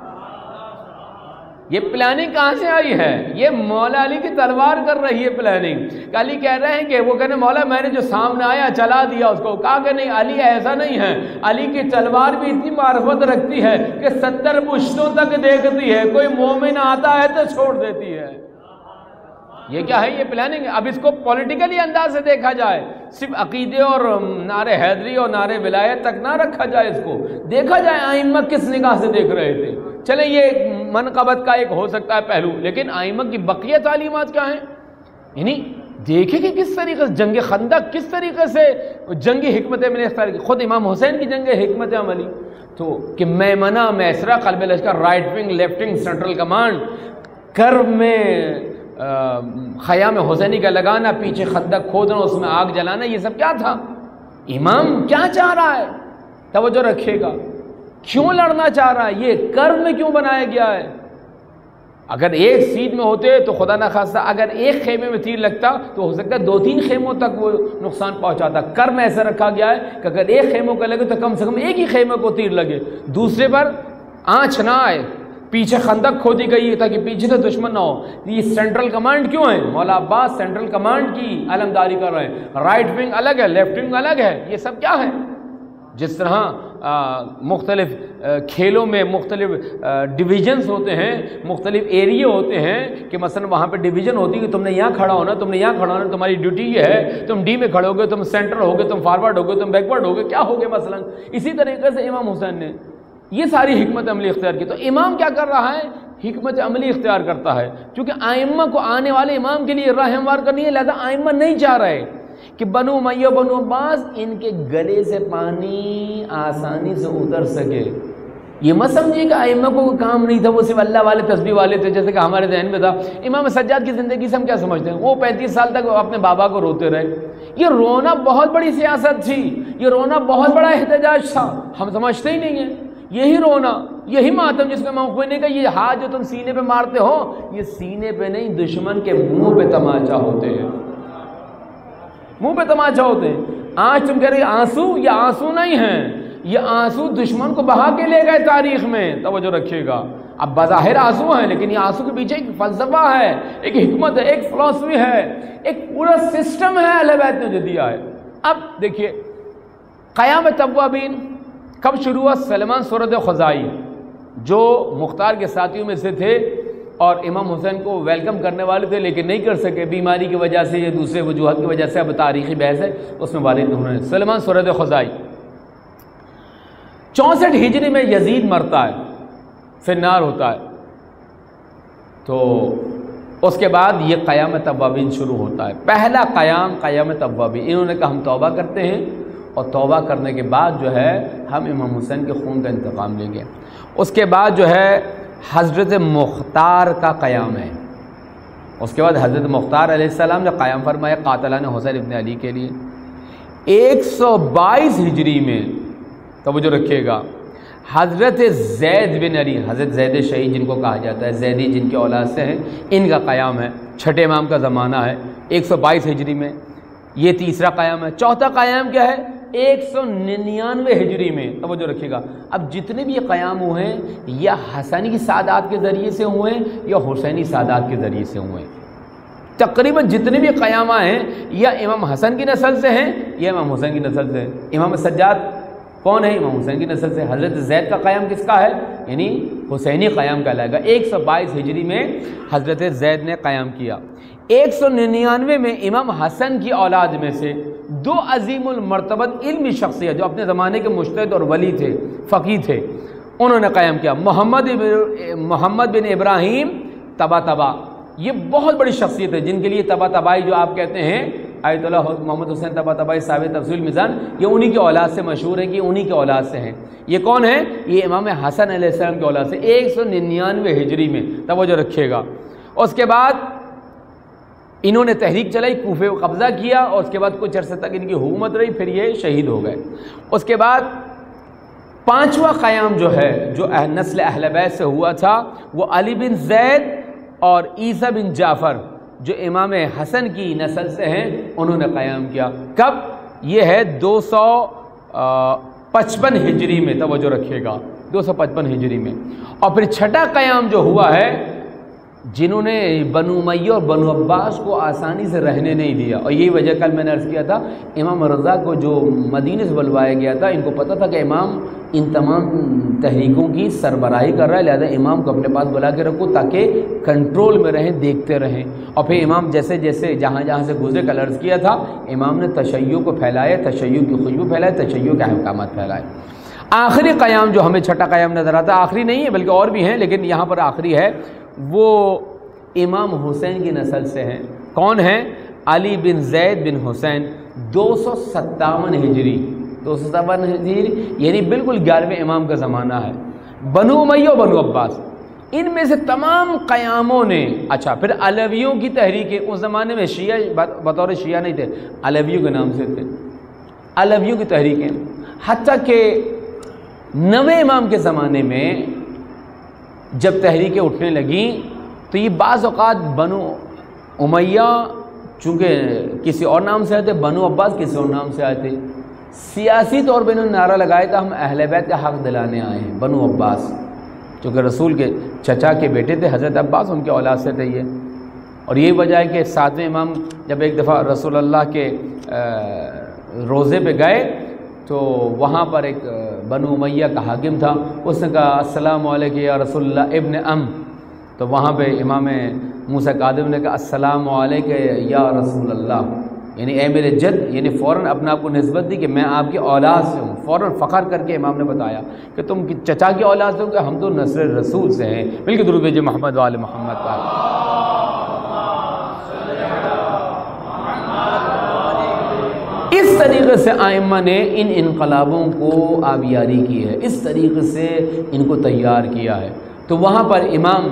یہ پلاننگ کہاں سے آئی ہے؟ یہ مولا علی کی تلوار کر رہی ہے پلاننگ۔ علی کہہ رہے ہیں کہ وہ کہنے مولا میں نے جو سامنے آیا چلا دیا اس کو، کہا کہ نہیں علی ایسا نہیں ہے، علی کی تلوار بھی اتنی معرفت رکھتی ہے کہ ستر پشتوں تک دیکھتی ہے، کوئی مومن آتا ہے تو چھوڑ دیتی ہے۔ یہ کیا ہے؟ یہ پلاننگ ہے۔ اب اس کو پولیٹیکلی انداز سے دیکھا جائے، صرف عقیدے اور نعرے حیدری اور نعرے ولایت تک نہ رکھا جائے، اس کو دیکھا جائے ائمہ کس نگاہ سے دیکھ رہے تھے۔ چلیں یہ منقبت کا ایک ہو سکتا ہے پہلو، لیکن ائمہ کی بقیہ تعلیمات کیا ہیں؟ یعنی دیکھیں کہ کس طریقے سے جنگ خندق، کس طریقے سے جنگی حکمت عملی، خود امام حسین کی جنگ حکمت عملی، تو کہ میمنہ میسرہ قلب لشکر، right wing left wing central command, کرب میں خیام حسینی کا لگانا، پیچھے خندق کھودنا، اس میں آگ جلانا، یہ سب کیا تھا؟ امام کیا چاہ رہا ہے؟ توجہ رکھیے گا، کیوں لڑنا چاہ رہا ہے؟ یہ کرب میں کیوں بنایا گیا ہے؟ اگر ایک سیٹ میں ہوتے تو خدا نخواستہ اگر ایک خیمے میں تیر لگتا تو ہو سکتا ہے دو تین خیموں تک وہ نقصان پہنچاتا۔ کرب میں ایسا رکھا گیا ہے کہ اگر ایک خیموں کا لگے تو کم سے کم ایک ہی خیمے کو تیر لگے، دوسرے پر آنچ نہ آئے۔ پیچھے خندق کھودی گئی ہے تاکہ پیچھے سے دشمن نہ ہو۔ یہ سینٹرل کمانڈ کیوں ہے؟ مولا عباس سینٹرل کمانڈ کی علمداری کر رہے ہیں۔ رائٹ ونگ الگ ہے، لیفٹ ونگ الگ ہے، یہ سب کیا ہے؟ جس طرح آ, مختلف آ, کھیلوں میں مختلف ڈویژنز ہوتے ہیں، مختلف ایریے ہوتے ہیں کہ مثلا وہاں پہ ڈویژن ہوتی ہے کہ تم نے یہاں کھڑا ہونا، تم نے یہاں کھڑا ہونا، تمہاری ڈیوٹی یہ ہے، تم ڈی میں کھڑے ہوگے، تم سینٹر ہوگے، تم فارورڈ ہوگے، تم بیکورڈ ہوگے، کیا ہوگے مثلا۔ اسی طریقے سے امام حسین نے یہ ساری حکمت عملی اختیار کی۔ تو امام کیا کر رہا ہے؟ حکمت عملی اختیار کرتا ہے، کیونکہ آئمہ کو آنے والے امام کے لیے راہ ہموار کرنی ہے، لہذا آئمہ نہیں چاہ رہے کہ بنو امیہ بنو عباس ان کے گلے سے پانی آسانی سے اتر سکے۔ یہ مت سمجھیے کہ ائمہ کو کوئی کام نہیں تھا، وہ صرف اللہ والے تسبیح والے تھے، جیسے کہ ہمارے ذہن میں تھا۔ امام سجاد کی زندگی سے ہم کیا سمجھتے ہیں؟ وہ پینتیس سال تک اپنے بابا کو روتے رہے۔ یہ رونا بہت بڑی سیاست تھی، یہ رونا بہت بڑا احتجاج تھا، ہم سمجھتے ہی نہیں ہیں۔ یہی رونا، یہی ماتم جس میں موقع نے کہا یہ ہاتھ جو تم سینے پہ مارتے ہو، یہ سینے پہ نہیں دشمن کے منہ پہ تماچا ہوتے ہیں، منہ پہ تماچا ہوتے ہیں۔ آج تم کہہ رہے آنسو، یہ آنسو نہیں ہیں، یہ آنسو دشمن کو بہا کے لے گئے تاریخ میں، توجہ رکھیے گا۔ اب بظاہر آنسو ہیں لیکن یہ آنسو کے پیچھے ایک فلسفہ ہے، ایک حکمت ہے، ایک فلسفی ہے، ایک پورا سسٹم ہے اہل بیت نے جو دیا ہے۔ اب دیکھیے قیام توابین کب شروع ہوا؟ سلمان سورد خزائی جو مختار کے ساتھیوں میں سے تھے اور امام حسین کو ویلکم کرنے والے تھے لیکن نہیں کر سکے، بیماری کی وجہ سے یا دوسرے وجوہات کی وجہ سے، اب تاریخی بحث ہے اس میں وارد ہونا ہے۔ سلمان سورد خزائی چونسٹھ ہجری میں یزید مرتا ہے، فنار ہوتا ہے، تو اس کے بعد یہ قیام توابین شروع ہوتا ہے۔ پہلا قیام قیام توابین، انہوں نے کہا ہم توبہ کرتے ہیں اور توبہ کرنے کے بعد جو ہے ہم امام حسین کے خون کا انتقام لیں گے۔ اس کے بعد جو ہے حضرت مختار کا قیام ہے، اس کے بعد حضرت مختار علیہ السلام نے قیام فرمایا قاتلان حسین ابن علی کے لیے۔ ایک سو بائیس ہجری میں توجہ رکھیے گا حضرت زید بن علی، حضرت زید شہید جن کو کہا جاتا ہے، زیدی جن کے اولاد سے ہیں، ان کا قیام ہے، چھٹے امام کا زمانہ ہے، ایک سو بائیس ہجری میں یہ تیسرا قیام ہے۔ چوتھا قیام کیا ہے؟ ایک سو ننانوے ہجری میں، توجہ رکھیے گا۔ اب جتنے بھی یہ قیام ہوئے ہیں یا حسنی سادات کے ذریعے سے ہوئے ہیں یا حسینی سادات کے ذریعے سے ہوئے ہیں، تقریباً جتنے بھی قیامہ ہیں یا امام حسن کی نسل سے ہیں یا امام حسین کی نسل سے ہیں۔ امام سجاد کون ہے؟ امام حسین کی نسل سے۔ حضرت زید کا قیام کس کا ہے؟ یعنی حسینی قیام کہلائے گا۔ ایک سو بائیس ہجری میں حضرت زید نے قیام کیا۔ ایک سو ننانوے میں امام حسن کی اولاد میں سے دو عظیم المرتبت علمی شخصیت جو اپنے زمانے کے مجتہد اور ولی تھے، فقیہ تھے، انہوں نے قیام کیا۔ محمد محمد بن ابراہیم طباطبائی، یہ بہت بڑی شخصیت ہے جن کے لیے طباطبائی جو آپ کہتے ہیں آیت اللہ محمد حسین طباطبائی صاحب تفصیل میزان، یہ انہی کی اولاد سے مشہور ہے کہ انہی کی اولاد سے ہیں۔ یہ کون ہے؟ یہ امام حسن علیہ السلام کی اولاد سے، ایک سو ننانوے ہجری میں، توجہ رکھیے گا۔ اس کے بعد انہوں نے تحریک چلائی، کوفے کو قبضہ کیا اور اس کے بعد کچھ عرصے تک ان کی حکومت رہی، پھر یہ شہید ہو گئے۔ اس کے بعد پانچواں قیام جو ہے جو نسل اہل بیت سے ہوا تھا وہ علی بن زید اور عیسیٰ بن جعفر جو امام حسن کی نسل سے ہیں انہوں نے قیام کیا۔ کب؟ یہ ہے دو سو پچپن ہجری میں، توجہ رکھیے گا، دو سو پچپن ہجری میں۔ اور پھر چھٹا قیام جو ہوا ہے جنہوں نے بنو امیہ اور بنو عباس کو آسانی سے رہنے نہیں دیا، اور یہی وجہ کل میں نے عرض کیا تھا امام رضا کو جو مدینے سے بلوایا گیا تھا، ان کو پتہ تھا کہ امام ان تمام تحریکوں کی سربراہی کر رہا ہے، لہذا امام کو اپنے پاس بلا کے رکھو تاکہ کنٹرول میں رہیں، دیکھتے رہیں۔ اور پھر امام جیسے جیسے جہاں جہاں سے گزرے کل عرض کیا تھا امام نے تشیع کو پھیلایا، تشیع کی خوشبو پھیلائے، تشیع کے احکامات پھیلائے۔ آخری قیام جو ہمیں چھٹا قیام نظر آتا ہے، آخری نہیں ہے بلکہ اور بھی ہیں لیکن یہاں پر آخری ہے، وہ امام حسین کی نسل سے ہیں۔ کون ہیں؟ علی بن زید بن حسین، دو سو ستاون ہجری، دو سو ستاون ہجری یعنی بالکل گیارہویں امام کا زمانہ ہے۔ بنو امیہ و بنو عباس، ان میں سے تمام قیاموں نے، اچھا پھر علویوں کی تحریکیں، اس زمانے میں شیعہ بطور شیعہ نہیں تھے، علویوں کے نام سے تھے، علویوں کی تحریکیں، حتیٰ کہ نویں امام کے زمانے میں جب تحریکیں اٹھنے لگیں تو یہ بعض اوقات بنو امیہ چونکہ کسی اور نام سے آئے تھے، بنو عباس کسی اور نام سے آئے تھے، سیاسی طور پہ انہوں نے نعرہ لگایا تھا ہم اہل بیت کا حق دلانے آئے ہیں، بنو عباس چونکہ رسول کے چچا کے بیٹے تھے حضرت عباس، ان کے اولاد سے تھے یہ، اور یہی وجہ ہے کہ ساتویں امام جب ایک دفعہ رسول اللہ کے روزے پہ گئے تو وہاں پر ایک بنو امیہ کا حاکم تھا، اس نے کہا السلام علیکم یا رسول اللہ ابن ام، تو وہاں پہ امام موسیٰ کاظم نے کہا السلام علیکم یا رسول اللہ، یعنی اے میرے جد، یعنی فوراً اپنے آپ کو نسبت دی کہ میں آپ کی اولاد سے ہوں، فوراً فخر کر کے امام نے بتایا کہ تم چچا کی اولاد سے ہو کہ ہم تو نسل رسول سے ہیں، بلکہ درود بھیجئے محمد وآل محمد کا۔ اس طریقے سے ائمہ نے ان انقلابوں کو آبیاری کی ہے، اس طریقے سے ان کو تیار کیا ہے۔ تو وہاں پر امام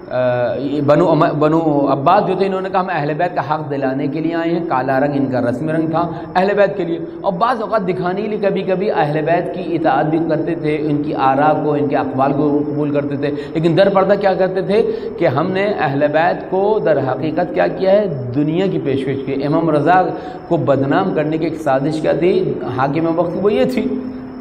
بنو بنو عباس جو تھے، انہوں نے کہا ہم اہل بیت کا حق دلانے کے لیے آئے ہیں، کالا رنگ ان کا رسمی رنگ تھا اہل بیت کے لیے، اور بعض اوقات دکھانے کے لیے کبھی کبھی اہل بیت کی اطاعت بھی کرتے تھے، ان کی آراء کو، ان کے اقوال کو قبول کرتے تھے، لیکن در پردہ کیا کرتے تھے کہ ہم نے اہل بیت کو در حقیقت کیا کیا ہے، دنیا کی پیشکش کی۔ امام رضا کو بدنام کرنے کی ایک سازش کیا تھی حاکم وقت، وہ یہ تھی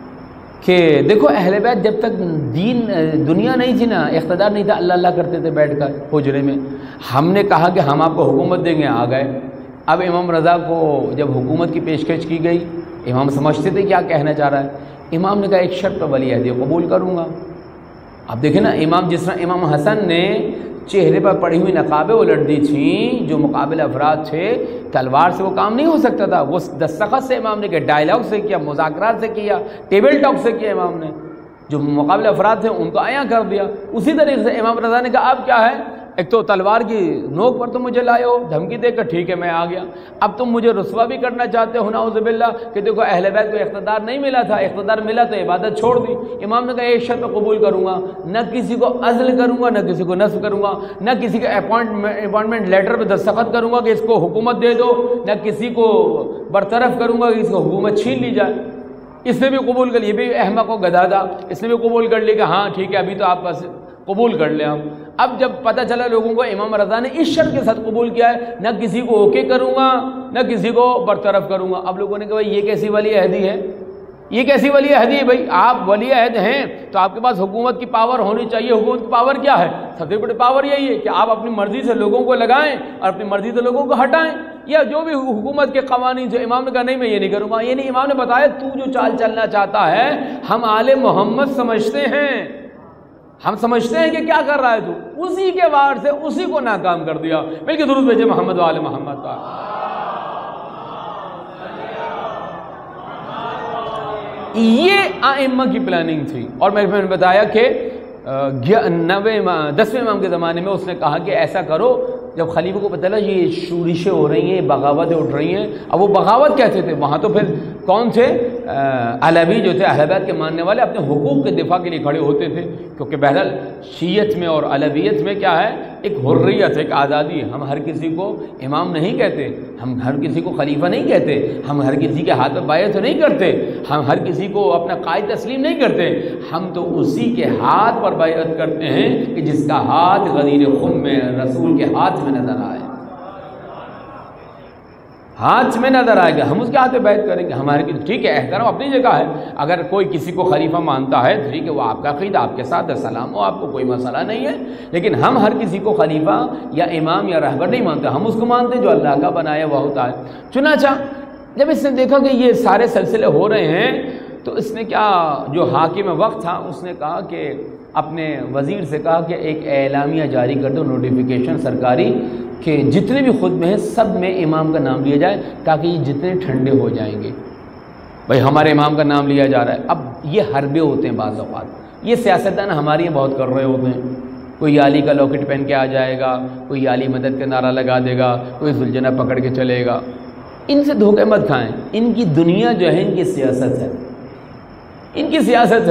کہ دیکھو اہل بیت جب تک دین دنیا نہیں تھی نا، اقتدار نہیں تھا، اللہ اللہ کرتے تھے بیٹھ کر حجرے میں، ہم نے کہا کہ ہم آپ کو حکومت دیں گے، آ گئے۔ اب امام رضا کو جب حکومت کی پیشکش کی گئی، امام سمجھتے تھے کیا کہنا چاہ رہا ہے، امام نے کہا ایک شرط پر ولی عہدی قبول کروں گا۔ اب دیکھیں نا، امام جس طرح امام حسن نے چہرے پر پڑی ہوئی نقابیں الٹ دی تھیں، جو مقابل افراد تھے، تلوار سے وہ کام نہیں ہو سکتا تھا، وہ دستخط سے امام نے کیا، ڈائلاگ سے کیا، مذاکرات سے کیا، ٹیبل ٹاک سے کیا، امام نے جو مقابل افراد تھے ان کو عیاں کر دیا۔ اسی طریقے سے امام رضا نے کہا اب کیا ہے، ایک تو تلوار کی نوک پر تم مجھے لائے ہو، دھمکی دے کر، ٹھیک ہے میں آ گیا، اب تم مجھے رسوا بھی کرنا چاہتے ہو، نعوذ باللہ، کہ دیکھو اہل بیت کو اقتدار نہیں ملا تھا، اقتدار ملا تو عبادت چھوڑ دی۔ امام نے کہا ایک شرط قبول کروں گا، نہ کسی کو عزل کروں گا، نہ کسی کو نصب کروں گا، نہ کسی کے اپوائنٹمنٹ لیٹر پہ دستخط کروں گا کہ اس کو حکومت دے دو، نہ کسی کو برطرف کروں گا کہ اس کو حکومت چھین لی جائے۔ اس نے بھی قبول کر لی، یہ بھی احمق و گدھا تھا، اس نے بھی قبول کر لی کہ ہاں ٹھیک ہے ابھی تو آپ بس قبول کر لیں ہم۔ اب جب پتہ چلا لوگوں کو امام رضا نے اس شرط کے ساتھ قبول کیا ہے، نہ کسی کو اوکے کروں گا، نہ کسی کو برطرف کروں گا، اب لوگوں نے کہا بھائی یہ کیسی ولی عہدی ہے، یہ کیسی ولی عہدی ہے بھائی، آپ ولی عہد ہیں تو آپ کے پاس حکومت کی پاور ہونی چاہیے۔ حکومت کی پاور کیا ہے؟ سب سے بڑی پاور یہی ہے کہ آپ اپنی مرضی سے لوگوں کو لگائیں اور اپنی مرضی سے لوگوں کو ہٹائیں، یا جو بھی حکومت کے قوانین جو امام نے کہا نہیں میں یہ نہیں کروں گا، یعنی امام نے بتایا تو جو چال چلنا چاہتا ہے ہم آل محمد سمجھتے ہیں، ہم سمجھتے ہیں کہ کیا کر رہا ہے تو، اسی کے وار سے اسی کو ناکام کر دیا۔ بلکہ درود بھیجئے محمد وآل محمد کا۔ یہ ائمہ کی پلاننگ تھی، اور میں نے بتایا کہ نوے دسویں امام کے زمانے میں اس نے کہا کہ ایسا کرو، جب خلیفہ کو پتہ چلا یہ شورشیں ہو رہی ہیں، بغاوتیں اٹھ رہی ہیں، اب وہ بغاوت کہتے تھے، وہاں تو پھر کون تھے، علوی جو تھے اہل بیت کے ماننے والے، اپنے حقوق کے دفاع کے لیے کھڑے ہوتے تھے، کیونکہ بہرحال شیعت میں اور علویت میں کیا ہے، ایک حریت ہے، ایک آزادی ہے، ہم ہر کسی کو امام نہیں کہتے، ہم ہر کسی کو خلیفہ نہیں کہتے، ہم ہر کسی کے ہاتھ میں بیعت نہیں کرتے، ہم ہر کسی کو اپنا قائد تسلیم نہیں کرتے، ہم تو اسی کے ہاتھ پر بیعت کرتے ہیں کہ جس کا ہاتھ غدیر خم میں رسول کے ہاتھ میں نظر آئے، ہاتھ میں نظر آئے گا، ہم اس کے ہاتھ پہ بیعت کریں گے۔ ہمارے ٹھیک ہے احترام اپنی جگہ ہے، اگر کوئی کسی کو خلیفہ مانتا ہے ٹھیک ہے، وہ آپ کا عقیدہ، آپ کے ساتھ سلام ہو، آپ کو کوئی مسئلہ نہیں ہے، لیکن ہم ہر کسی کو خلیفہ یا امام یا رہبر نہیں مانتے، ہم اس کو مانتے ہیں جو اللہ کا بنایا ہوا ہوتا ہے۔ چنانچہ جب اس نے دیکھا کہ یہ سارے سلسلے ہو رہے ہیں تو اس نے کیا، جو حاکم وقت تھا اس نے کہا کہ اپنے وزیر سے کہا کہ ایک اعلامیہ جاری کر دو، نوٹیفیکیشن سرکاری، کہ جتنے بھی خطبے ہیں سب میں امام کا نام لیا جائے تاکہ یہ جتنے ٹھنڈے ہو جائیں گے، بھائی ہمارے امام کا نام لیا جا رہا ہے۔ اب یہ حربے ہوتے ہیں بعض اوقات، یہ سیاستدان ہمارے یہاں بہت کر رہے ہوتے ہیں، کوئی علی کا لاکٹ پہن کے آ جائے گا، کوئی علی مدد کا نعرہ لگا دے گا، کوئی ذوالجنہ پکڑ کے چلے گا۔ ان سے دھوکے مت کھائیں، ان کی دنیا جو ہے ان کی سیاست ہے، ان کی سیاست ہے۔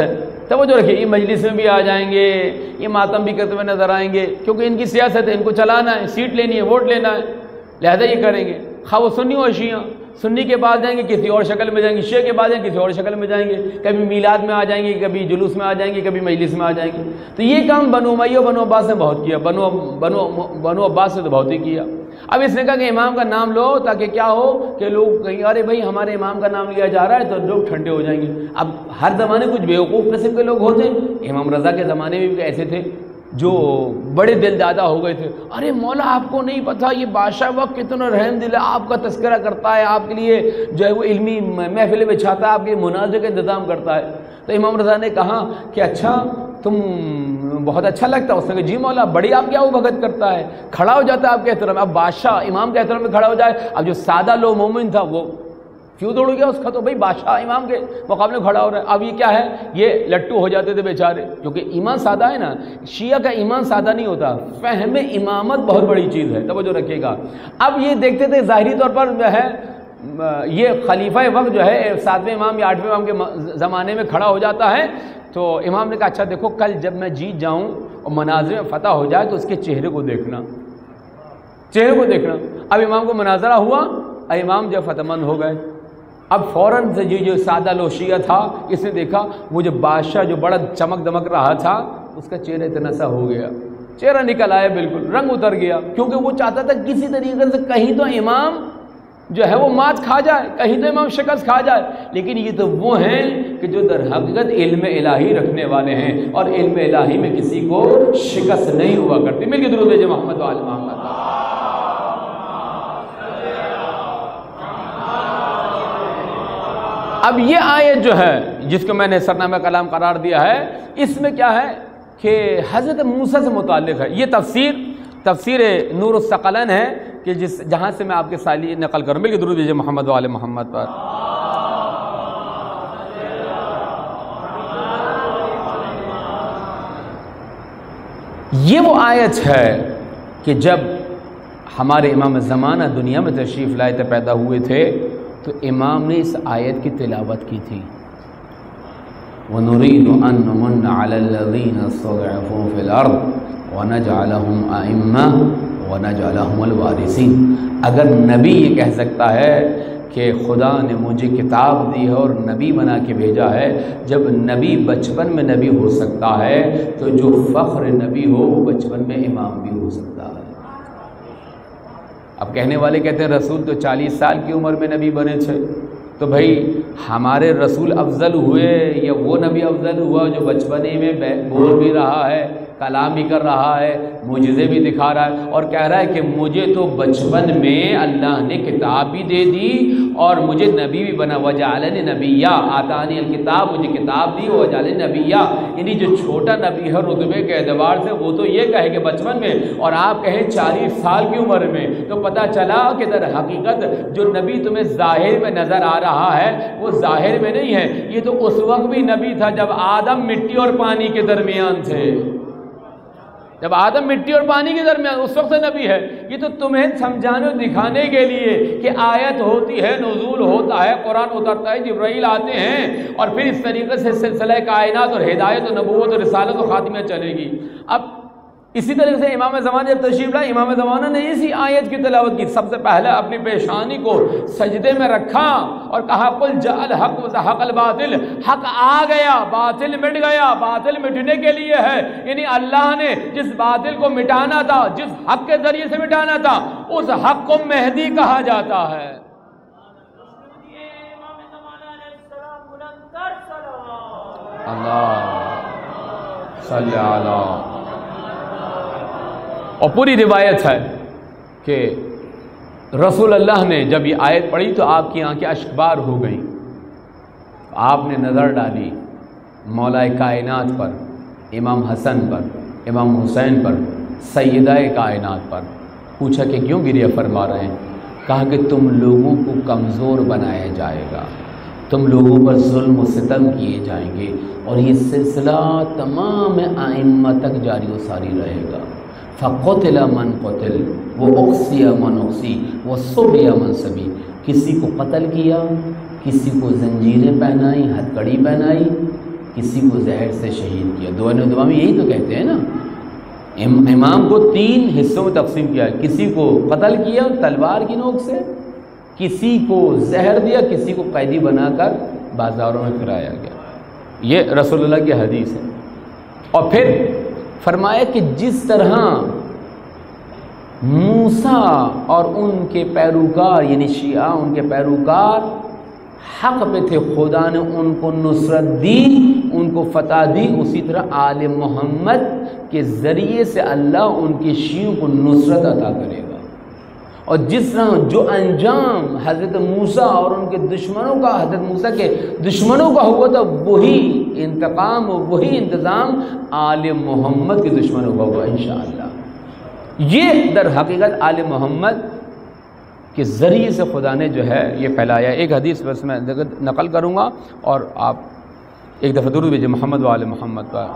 توجہ رکھیے، یہ مجلس میں بھی آ جائیں گے، یہ ماتم بھی کرتے ہوئے نظر آئیں گے، کیونکہ ان کی سیاست ہے، ان کو چلانا ہے، سیٹ لینی ہے، ووٹ لینا ہے، لہذا یہ کریں گے۔ خواہ وہ سنی ہو شیعہ، سنی کے بعد جائیں گے کسی اور شکل میں جائیں گے، شیعہ کے بعد جائیں گے کسی اور شکل میں جائیں گے، کبھی میلاد میں آ جائیں گے، کبھی جلوس میں آ جائیں گے، کبھی مجلس میں آ جائیں گے۔ تو یہ کام بنو امیہ و بنو عباس نے بہت کیا، بنو بنو بنو عباس نے تو بہت ہی کیا۔ اب اس نے کہا کہ امام کا نام لو تاکہ کیا ہو کہ لوگ کہیں ارے بھائی ہمارے امام کا نام لیا جا رہا ہے تو لوگ ٹھنڈے ہو جائیں گے۔ اب ہر زمانے کچھ بیوقوف قسم کے لوگ ہوتے ہیں، امام رضا کے زمانے میں بھی ایسے تھے جو بڑے دل دادا ہو گئے تھے، ارے مولا آپ کو نہیں پتہ یہ بادشاہ وقت کتنا رحم دل ہے، آپ کا تذکرہ کرتا ہے، آپ کے لیے جو ہے وہ علمی محفلیں بچھاتا ہے، آپ کے مناظرے کا انتظام کرتا ہے۔ تو امام رضا نے کہا کہ اچھا تم بہت اچھا لگتا ہے؟ اس نے کہا جی مولا بڑی آپ کیا وہ بھگت کرتا ہے، کھڑا ہو جاتا ہے آپ کے احترام میں۔ اب بادشاہ امام کے احترام میں کھڑا ہو جائے، اب جو سادہ لو مومن تھا وہ کیوں دوڑ گیا اس کا، تو بھائی بادشاہ امام کے مقابلے میں کھڑا ہو رہا ہے۔ اب یہ کیا ہے، یہ لٹو ہو جاتے تھے بیچارے، کیونکہ ایمان سادہ ہے نا، شیعہ کا ایمان سادہ نہیں ہوتا، فہم امامت بہت بڑی چیز ہے، توجہ رکھیے گا۔ اب یہ دیکھتے تھے ظاہری طور پر جو ہے یہ خلیفہ وقت جو ہے ساتویں امام یا آٹھویں امام کے زمانے میں کھڑا ہو جاتا ہے، تو امام نے کہا اچھا دیکھو کل جب میں جیت جاؤں اور مناظرے میں فتح ہو جائے تو اس کے چہرے کو دیکھنا، چہرے کو دیکھنا۔ اب امام کو مناظرہ ہوا، امام جو فتح مند ہو گئے۔ اب فوراً سے جو سادہ لو شیعہ تھا اس نے دیکھا وہ جو بادشاہ جو بڑا چمک دمک رہا تھا اس کا چہرہ اتنا سا ہو گیا، چہرہ نکل آیا، بالکل رنگ اتر گیا، کیونکہ وہ چاہتا تھا کسی طریقے سے کہیں تو امام جو ہے وہ مات کھا جائے، کہیں تو امام شکست کھا جائے۔ لیکن یہ تو وہ ہیں کہ جو در حقیقت علم الہی رکھنے والے ہیں، اور علم الہی میں کسی کو شکست نہیں ہوا کرتی۔ مل کے درود بھیجے محمد وآل محمد۔ اب یہ آیت جو ہے جس کو میں نے سرنامہ کلام قرار دیا ہے، اس میں کیا ہے کہ حضرت موسیٰ سے متعلق ہے۔ یہ تفسیر تفسیر نور الثقلین ہے کہ جس جہاں سے میں آپ کے سالی نقل کروں۔ مل کے درود بھیجے محمد وآل محمد پر۔ یہ وہ آیت ہے کہ جب ہمارے امام زمانہ دنیا میں تشریف لائے تھے، پیدا ہوئے تھے، تو امام نے اس آیت کی تلاوت کی تھی، وَنُرِيدُ أَن نُّمَنَّ عَلَى الَّذِينَ اسْتُضْعِفُوا فِي الْأَرْضِ وَنَجْعَلَهُمْ أَئِمَّةً وَنَجْعَلَهُمُ الْوَارِثِينَ۔ اگر نبی یہ کہہ سکتا ہے کہ خدا نے مجھے کتاب دی ہے اور نبی بنا کے بھیجا ہے، جب نبی بچپن میں نبی ہو سکتا ہے تو جو فخر نبی ہو وہ بچپن میں امام بھی ہو سکتا ہے۔ اب کہنے والے کہتے ہیں رسول تو چالیس سال کی عمر میں نبی بنے تھے، تو بھائی ہمارے رسول افضل ہوئے یا وہ نبی افضل ہوا جو بچپنے میں بول بھی رہا ہے، کلام بھی کر رہا ہے، معجزے بھی دکھا رہا ہے، اور کہہ رہا ہے کہ مجھے تو بچپن میں اللہ نے کتاب بھی دے دی اور مجھے نبی بھی بنا، وجعلنی نبیا، آتانی الکتاب، مجھے کتاب دی، وجعلنی نبیا۔ یعنی جو چھوٹا نبی ہے رتبے کے اعتبار سے وہ تو یہ کہے کہ بچپن میں، اور آپ کہیں چالیس سال کی عمر میں، تو پتہ چلا کہ در حقیقت جو نبی تمہیں ظاہر میں نظر آ رہا ہے وہ ظاہر میں نہیں ہے، یہ تو اس وقت بھی نبی تھا جب آدم مٹی اور پانی کے درمیان تھے، جب آدم مٹی اور پانی کے درمیان، اس وقت سے نبی ہے۔ یہ تو تمہیں سمجھانے اور دکھانے کے لیے کہ آیت ہوتی ہے، نزول ہوتا ہے، قرآن اترتا ہے، جبرائیل آتے ہیں، اور پھر اس طریقے سے سلسلہ کائنات اور ہدایت و نبوت اور رسالت و خاتمیہ چلے گی۔ اب اسی طریقے سے امام زمانہ جب تشریف لائے، امام زمانہ نے اسی آیت کی تلاوت کی، سب سے پہلے اپنی پیشانی کو سجدے میں رکھا اور کہا قل جاء الحق وزهق الباطل، حق آ گیا باطل مٹ گیا، باطل مٹنے کے لیے ہے، یعنی اللہ نے جس باطل کو مٹانا تھا، جس حق کے ذریعے سے مٹانا تھا، اس حق کو مہدی کہا جاتا ہے۔ اللہ صلی اللہ، اور پوری روایت ہے کہ رسول اللہ نے جب یہ آیت پڑھی تو آپ کی آنکھیں اشکبار ہو گئیں، آپ نے نظر ڈالی مولا کائنات پر، امام حسن پر، امام حسین پر، سیدہ کائنات پر، پوچھا کہ کیوں گریہ فرما رہے ہیں؟ کہا کہ تم لوگوں کو کمزور بنایا جائے گا، تم لوگوں پر ظلم و ستم کیے جائیں گے، اور یہ سلسلہ تمام ائمہ تک جاری و ساری رہے گا۔ فَقُتِلَ مَنْ قُتِلَ وَأُخْسِيَ مَنْ أُخْسِي وَصُبِيَ مَنْ سَبِي، کسی کو قتل کیا، کسی کو زنجیریں پہنائی، ہتھ کڑی پہنائی، کسی کو زہر سے شہید کیا. دعائے دعا میں یہی تو کہتے ہیں نا, امام کو تین حصوں میں تقسیم کیا ہے. کسی کو قتل کیا تلوار کی نوک سے, کسی کو زہر دیا, کسی کو قیدی بنا کر بازاروں میں پھرایا گیا. یہ رسول اللہ کی حدیث ہے. اور پھر فرمایا کہ جس طرح موسیٰ اور ان کے پیروکار یعنی شیعہ ان کے پیروکار حق پہ تھے, خدا نے ان کو نصرت دی, ان کو فتح دی, اسی طرح آل محمد کے ذریعے سے اللہ ان کے شیعوں کو نصرت عطا کرے گا. اور جس طرح جو انجام حضرت موسیٰ اور ان کے دشمنوں کا حضرت موسیٰ کے دشمنوں کا ہوا تھا, وہی انتقام اور وہی انتظام آل محمد کے دشمنوں کا ہوا انشاءاللہ. یہ در حقیقت آل محمد کے ذریعے سے خدا نے جو ہے یہ پھیلایا. ایک حدیث بس میں نقل کروں گا اور آپ ایک دفعہ درود بھیجئے محمد و آل محمد پر.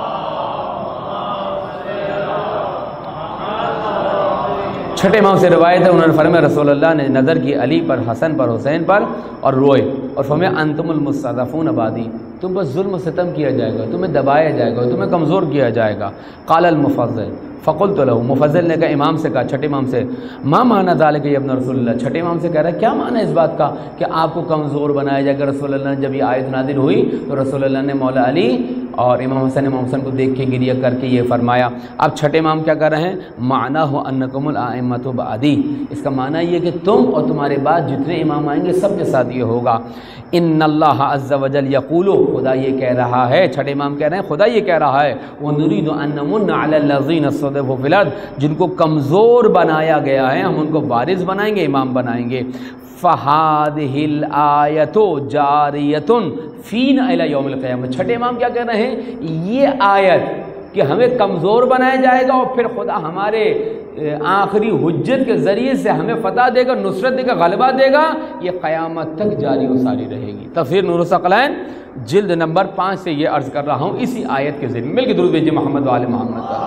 چھٹے امام سے روایت ہے, انہوں نے فرمایا رسول اللہ نے نظر کی علی پر, حسن پر, حسین پر اور روئے اور فرمایا انتم المستضعفون بعدی, تم پر ظلم و ستم کیا جائے گا, تمہیں دبایا جائے گا, تمہیں کمزور کیا جائے گا. قال المفضل فقلت له, مفضل نے کہا امام سے کہا, چھٹے امام سے, ما معنی ذالک یا ابن رسول اللہ, چھٹے امام سے کہہ رہا ہے کیا معنی ہے اس بات کا کہ آپ کو کمزور بنایا جائے گا. رسول اللہ نے جب یہ آیت نازل ہوئی تو رسول اللہ نے مولا علی اور امام حسن امام حسن کو دیکھ کے گریہ کر کے یہ فرمایا. اب چھٹے امام کیا کر رہے ہیں, معنی ہو انکم الائمۃ بعدی, اس کا معنی یہ کہ تم اور تمہارے بعد جتنے امام آئیں گے سب کے ساتھ یہ ہوگا. ان اللہ عز وجل یقول, خدا یہ کہہ رہا ہے, چھٹے امام کہہ رہے ہیں خدا یہ کہہ رہا ہے, وَنُرِيدُ أَن نَمُنَّ عَلَى الَّذِينَ اسْتُضْعِفُوا فِي الْأَرْضِ, جن کو کمزور بنایا گیا ہے ہم ان کو وارث بنائیں گے, امام بنائیں گے. فَهَذِهِ الْآيَةُ جَارِيَةٌ فِينَا إِلَى يَوْمِ الْقِيَامَةِ. چھٹے امام کیا کہہ رہے ہیں, یہ آیت کہ ہمیں کمزور بنایا جائے گا اور پھر خدا ہمارے آخری حجت کے ذریعے سے ہمیں فتح دے گا, نصرت دے گا, غلبہ دے گا, یہ قیامت تک جاری و ساری رہے گی. تفسیر نور الثقلین جلد نمبر پانچ سے یہ عرض کر رہا ہوں اسی آیت کے ذریعے. مل کے درود بھیجئے محمد و آل محمد کا.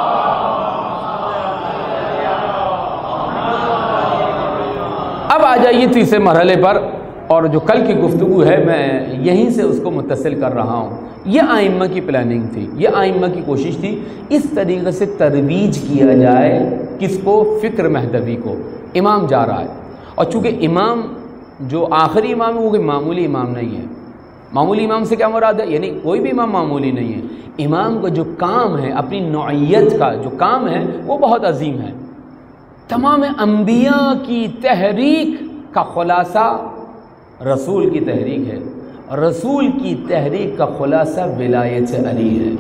اب آ جائیے تیسرے مرحلے پر, اور جو کل کی گفتگو ہے میں یہیں سے اس کو متصل کر رہا ہوں. یہ آئمہ کی پلاننگ تھی, یہ آئمہ کی کوشش تھی اس طریقے سے ترویج کیا جائے کس کو, فکر مہدوی کو. امام جا رہا ہے, اور چونکہ امام جو آخری امام ہے وہ کوئی معمولی امام نہیں ہے. معمولی امام سے کیا مراد ہے, یعنی کوئی بھی امام معمولی نہیں ہے. امام کا جو کام ہے, اپنی نوعیت کا جو کام ہے وہ بہت عظیم ہے. تمام انبیاء کی تحریک کا خلاصہ رسول کی تحریک ہے, اور رسول کی تحریک کا خلاصہ ولایت علی ہے.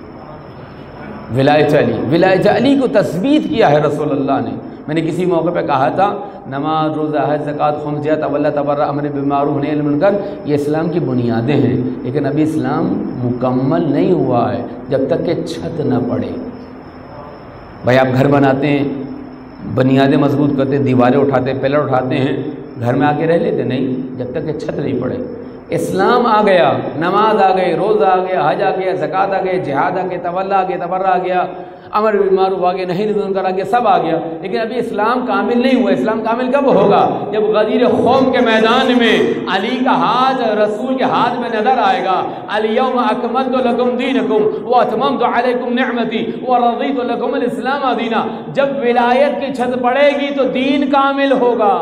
ولایت علی ولایت علی کو تثبیت کیا ہے رسول اللہ نے. میں نے کسی موقع پہ کہا تھا نماز, روزہ, حج, زکوٰۃ, خمس, تولی, تبرع, امر بالمعروف, نہی عن المنکر, یہ اسلام کی بنیادیں ہیں, لیکن ابھی اسلام مکمل نہیں ہوا ہے جب تک کہ چھت نہ پڑے. بھائی آپ گھر بناتے ہیں, بنیادیں مضبوط کرتے ہیں, دیواریں اٹھاتے ہیں, پلر اٹھاتے ہیں, گھر میں آ کے رہ لیتے نہیں جب تک کہ چھت نہیں پڑے. اسلام آ گیا, نماز آ گئی, روزہ آ گیا, حج آ گیا, زکوٰۃ آ گیا, جہاد آ گیا, تولی آ گیا, تبرع آ گیا, امر بالمعروف آ گیا, نہی عن المنکر آ گیا, سب آ گیا, لیکن ابھی اسلام کامل نہیں ہوا. اسلام کامل کب ہوگا, جب غدیر قوم کے میدان میں علی کا ہاتھ رسول کے ہاتھ میں نظر آئے گا. الیوم اکملت لکم دینکم واتممت علیکم نعمتی ورضیت لکم الاسلام دینا. جب ولایت کی چھت پڑے گی تو دین کامل ہوگا.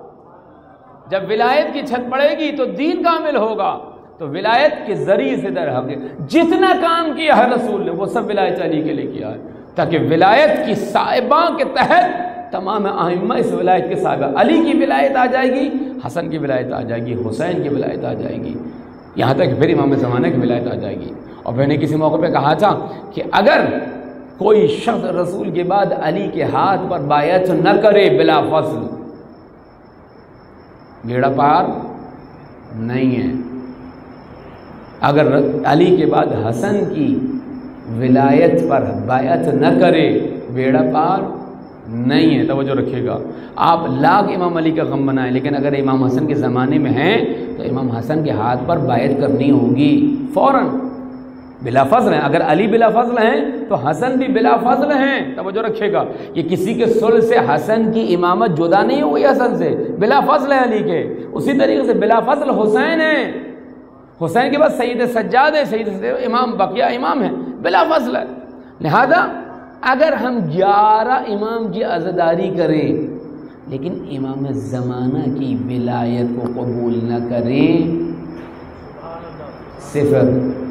جب ولایت کی چھت پڑے گی تو دین کامل ہوگا. تو ولایت کے ذریعے سے در حقیقت جتنا کام کیا ہے رسول نے وہ سب ولایت علی کے لیے کیا ہے, تاکہ ولایت کی صاحباں کے تحت تمام ائمہ اس ولایت کے صاحبہ. علی کی ولایت آ جائے گی, حسن کی ولایت آ جائے گی, حسین کی ولایت آ جائے گی, یہاں تک پھر امام زمانہ کی ولایت آ جائے گی. اور میں نے کسی موقع پہ کہا تھا کہ اگر کوئی شخص رسول کے بعد علی کے ہاتھ پر بیعت نہ کرے بلا فصل, بیڑا پار نہیں ہے. اگر علی کے بعد حسن کی ولایت پر بیعت نہ کرے بیڑا پار نہیں ہے. توجہ رکھیے گا, آپ لاکھ امام علی کا غم بنائیں, لیکن اگر امام حسن کے زمانے میں ہیں تو امام حسن کے ہاتھ پر بیعت کرنی ہوگی فوراً, بلا فضل ہیں. اگر علی بلا فضل ہیں تو حسن بھی بلا فضل ہیں. توجہ رکھیے گا, یہ کسی کے صلح سے حسن کی امامت جدا نہیں ہوئی حسن سے, بلا فضل ہے علی کے. اسی طریقے سے بلا فضل حسین ہیں. حسین کے بعد سید سجاد ہے، سید سجاد امام بقیہ امام ہے بلا فضل ہے۔ لہذا اگر ہم گیارہ امام کی عزاداری کریں لیکن امام زمانہ کی ولایت کو قبول نہ کریں، صفر۔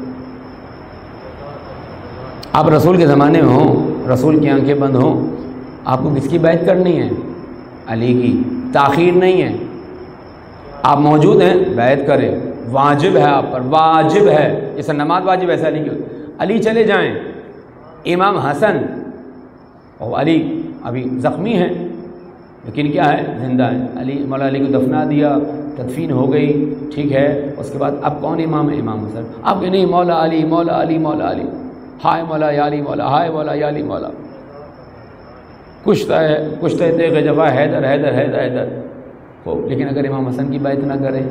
آپ رسول کے زمانے میں ہوں، رسول کی آنکھیں بند ہوں، آپ کو کس کی بیعت کرنی ہے؟ علی کی۔ تاخیر نہیں ہے، آپ موجود ہیں بیعت کریں، واجب ہے آپ پر، واجب ہے، جیسا نماز واجب ایسا علی کی۔ علی چلے جائیں، امام حسن اور علی ابھی زخمی ہیں لیکن کیا ہے؟ زندہ ہیں۔ علی مولا علی کو دفنا دیا، تدفین ہو گئی، ٹھیک ہے، اس کے بعد اب کون امام ہے؟ امام حسن۔ اب کہ نہیں مولا علی مولا علی مولا علی، ہائے مولا یا علی مولا، ہائے مولا یا علی مولا، کشتا ہے کشتے تیغ جفا حیدر حیدر حیدر حیدر ہو، لیکن اگر امام حسن کی بیعت نہ کریں،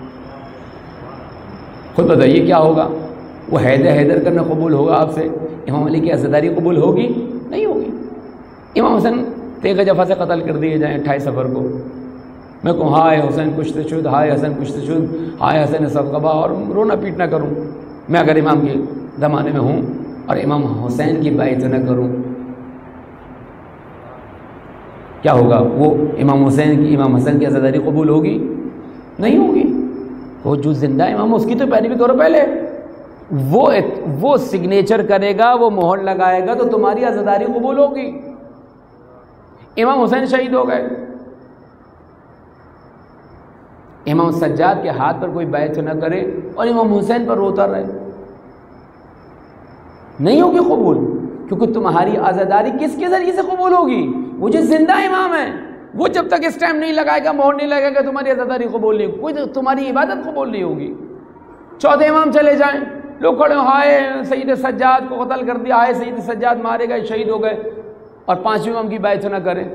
خود بتائیے کیا ہوگا؟ وہ حیدر حیدر کرنا قبول ہوگا آپ سے؟ امام علی کی عزاداری قبول ہوگی؟ نہیں ہوگی۔ امام حسن تیغ جفا سے قتل کر دیے جائیں اٹھائیس سفر کو، میں کہوں ہائے حسین کشتے شد، ہائے حسن کشتے شد، ہائے حسن سرقبہ، اور رونا پیٹنا کروں، میں اگر امام کے زمانے میں ہوں اور امام حسین کی بیعت نہ کروں، کیا ہوگا؟ وہ امام حسین کی امام حسن کی عزاداری قبول ہوگی؟ نہیں ہوگی۔ وہ جو زندہ امام اس کی تو پیروی کرو پہلے، وہ وہ سگنیچر کرے گا، وہ مہر لگائے گا تو تمہاری عزاداری قبول ہوگی۔ امام حسین شہید ہو گئے، امام سجاد کے ہاتھ پر کوئی بیعت نہ کرے اور امام حسین پر روتا رہے، نہیں ہوگی قبول، کیونکہ تمہاری عزاداری کس کے ذریعے سے قبول ہوگی؟ وہ جو زندہ امام ہے، وہ جب تک اس ٹائم نہیں لگائے گا، مہر نہیں لگائے گا، تمہاری عزاداری قبول نہیں ہوگی، کوئی تمہاری عبادت قبول نہیں ہوگی۔ چوتھے امام چلے جائیں، لوگ کھڑے ہوں ہائے سید سجاد کو قتل کر دیا، ہائے سید سجاد مارے گئے، شہید ہو گئے، اور پانچویں امام کی بیعت نہ کریں،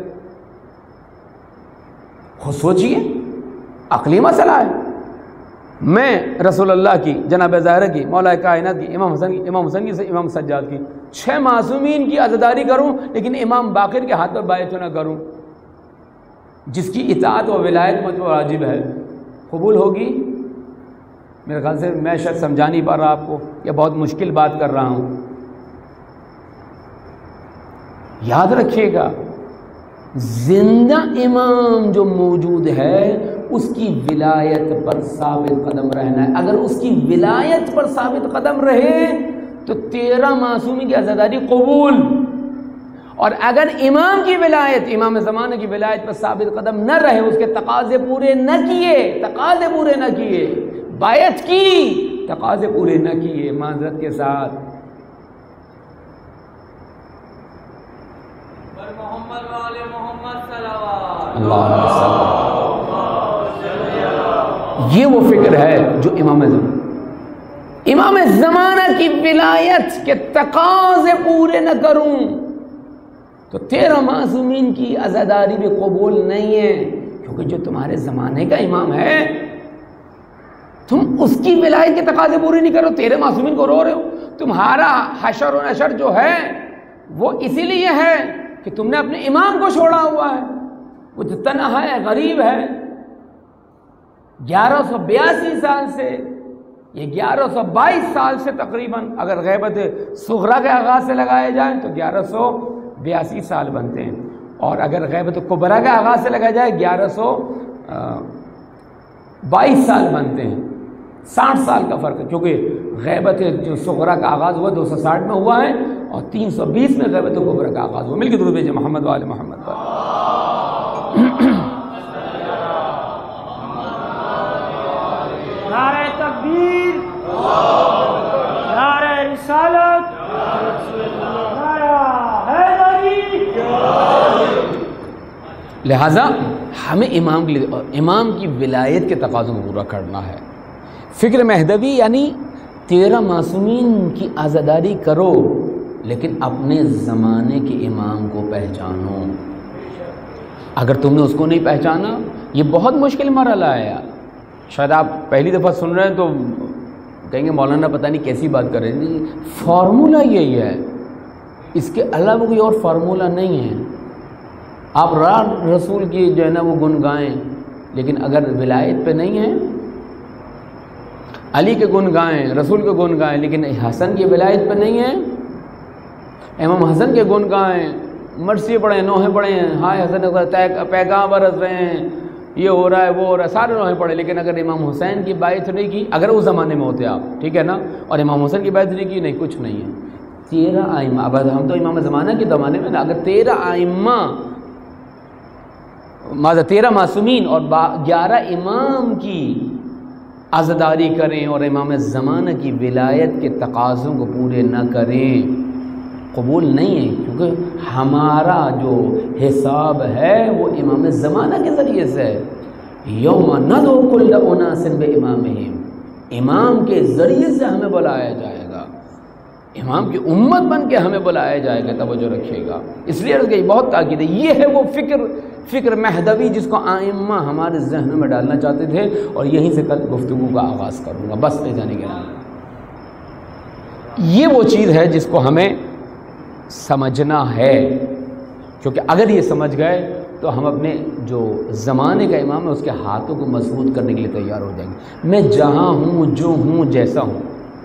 خود سوچئے، عقلی مسئلہ ہے۔ میں رسول اللہ کی، جناب ظاہرہ کی، مولا کائنات کی، امام حسن کی، امام حسن کی، امام سجاد کی، چھ معصومین کی عزاداری کروں لیکن امام باقر کے ہاتھ پر بیعت نہ کروں، جس کی اطاعت و ولایت مجھ پر واجب ہے، قبول ہوگی؟ میرے خیال سے میں شاید سمجھا نہیں پا رہا آپ کو، یا بہت مشکل بات کر رہا ہوں۔ یاد رکھیے گا، زندہ امام جو موجود ہے اس کی ولایت پر ثابت قدم رہنا ہے۔ اگر اس کی ولایت پر ثابت قدم رہے تو تیرہ معصومی کی عزاداری قبول، اور اگر امام کی ولایت، امام زمانہ کی ولایت پر ثابت قدم نہ رہے، اس کے تقاضے پورے نہ کیے، تقاضے پورے نہ کیے، بیعت کی، تقاضے پورے نہ کیے، معذرت کے ساتھ، محمد والے محمد صلوات اللہ یہ وہ فکر ہے جو امام زمانہ امام زمانہ کی ولایت کے تقاضے پورے نہ کروں تو تیرہ معصومین کی عزاداری بھی قبول نہیں ہے، کیونکہ جو تمہارے زمانے کا امام ہے تم اس کی ولایت کے تقاضے پورے نہیں کرو، تیرے معصومین کو رو رہے ہو۔ تمہارا حشر و نشر جو ہے وہ اسی لیے ہے کہ تم نے اپنے امام کو چھوڑا ہوا ہے، وہ جو تنہا ہے، غریب ہے، گیارہ سو بیاسی سال سے، یہ گیارہ سو بائیس سال سے تقریباً، اگر غیبت صغریٰ کے آغاز سے لگائے جائیں تو گیارہ سو بیاسی سال بنتے ہیں، اور اگر غیبت کبریٰ کے آغاز سے لگایا جائے گیارہ سو بائیس سال بنتے ہیں، ساٹھ سال کا فرق ہے، کیونکہ غیبت جو صغریٰ کا آغاز ہوا دو سو ساٹھ میں ہوا ہے اور تین سو بیس میں غیبت کبریٰ کا آغاز ہوا۔ مل کے درود بھیجیں محمد وآل محمد پر۔ نعرہ تکبیر، نعرہ رسالت، نعرہ حیدری۔ لہٰذا ہمیں امام کے لیے امام کی ولایت کے تقاضوں کو پورا کرنا ہے۔ فکر مہدوی یعنی تیرہ معصومین کی عزاداری کرو لیکن اپنے زمانے کے امام کو پہچانو۔ اگر تم نے اس کو نہیں پہچانا، یہ بہت مشکل مرحلہ ہے یار۔ شاید آپ پہلی دفعہ سن رہے ہیں تو کہیں گے مولانا پتہ نہیں کیسی بات کر رہے ہیں، فارمولہ یہی ہے، اس کے علاوہ کوئی اور فارمولہ نہیں ہے۔ آپ راہ رسول کی جو ہے نا وہ گن گائیں، لیکن اگر ولایت پہ نہیں ہیں علی کے گن گائیں، رسول کے گن گائیں، لیکن حسن کی ولایت پر نہیں ہے. امام حسن کے گن گائیں، مرثیے پڑھیں، نوحے پڑھیں، ہائے حسن پیغام برس رہے ہیں، یہ ہو رہا ہے وہ ہو رہا ہے، سارے نوحے پڑھے، لیکن اگر امام حسین کی بیعت نہیں کی، اگر اس زمانے میں ہوتے آپ، ٹھیک ہے نا، اور امام حسین کی بیعت نہیں کی، نہیں کچھ نہیں ہے. تیرہ آئمہ، اب ہم تو امام زمانہ کے زمانے میں نا، اگر تیرہ آئمہ ماذا تیرہ معصومین اور گیارہ امام کی عزاداری کریں اور امام زمانہ کی ولایت کے تقاضوں کو پورے نہ کریں، قبول نہیں ہے. کیونکہ ہمارا جو حساب ہے وہ امام زمانہ کے ذریعے سے ہے. یوم ندعو کل اناس بامامہم، امام کے ذریعے سے ہمیں بلایا جائے گا، امام کی امت بن کے ہمیں بلایا جائے گا. توجہ رکھیے گا، اس لیے کہ بہت تاکید ہے. یہ ہے وہ فکر فکر مہدوی جس کو آئمہ ہمارے ذہنوں میں ڈالنا چاہتے تھے، اور یہیں سے کل گفتگو کا آغاز کروں گا. بس لے جانے کے نام یہ وہ چیز ہے جس کو ہمیں سمجھنا ہے، کیونکہ اگر یہ سمجھ گئے تو ہم اپنے جو زمانے کا امام ہے اس کے ہاتھوں کو مضبوط کرنے کے لیے تیار ہو جائیں گے. میں جہاں ہوں، جو ہوں، جیسا ہوں،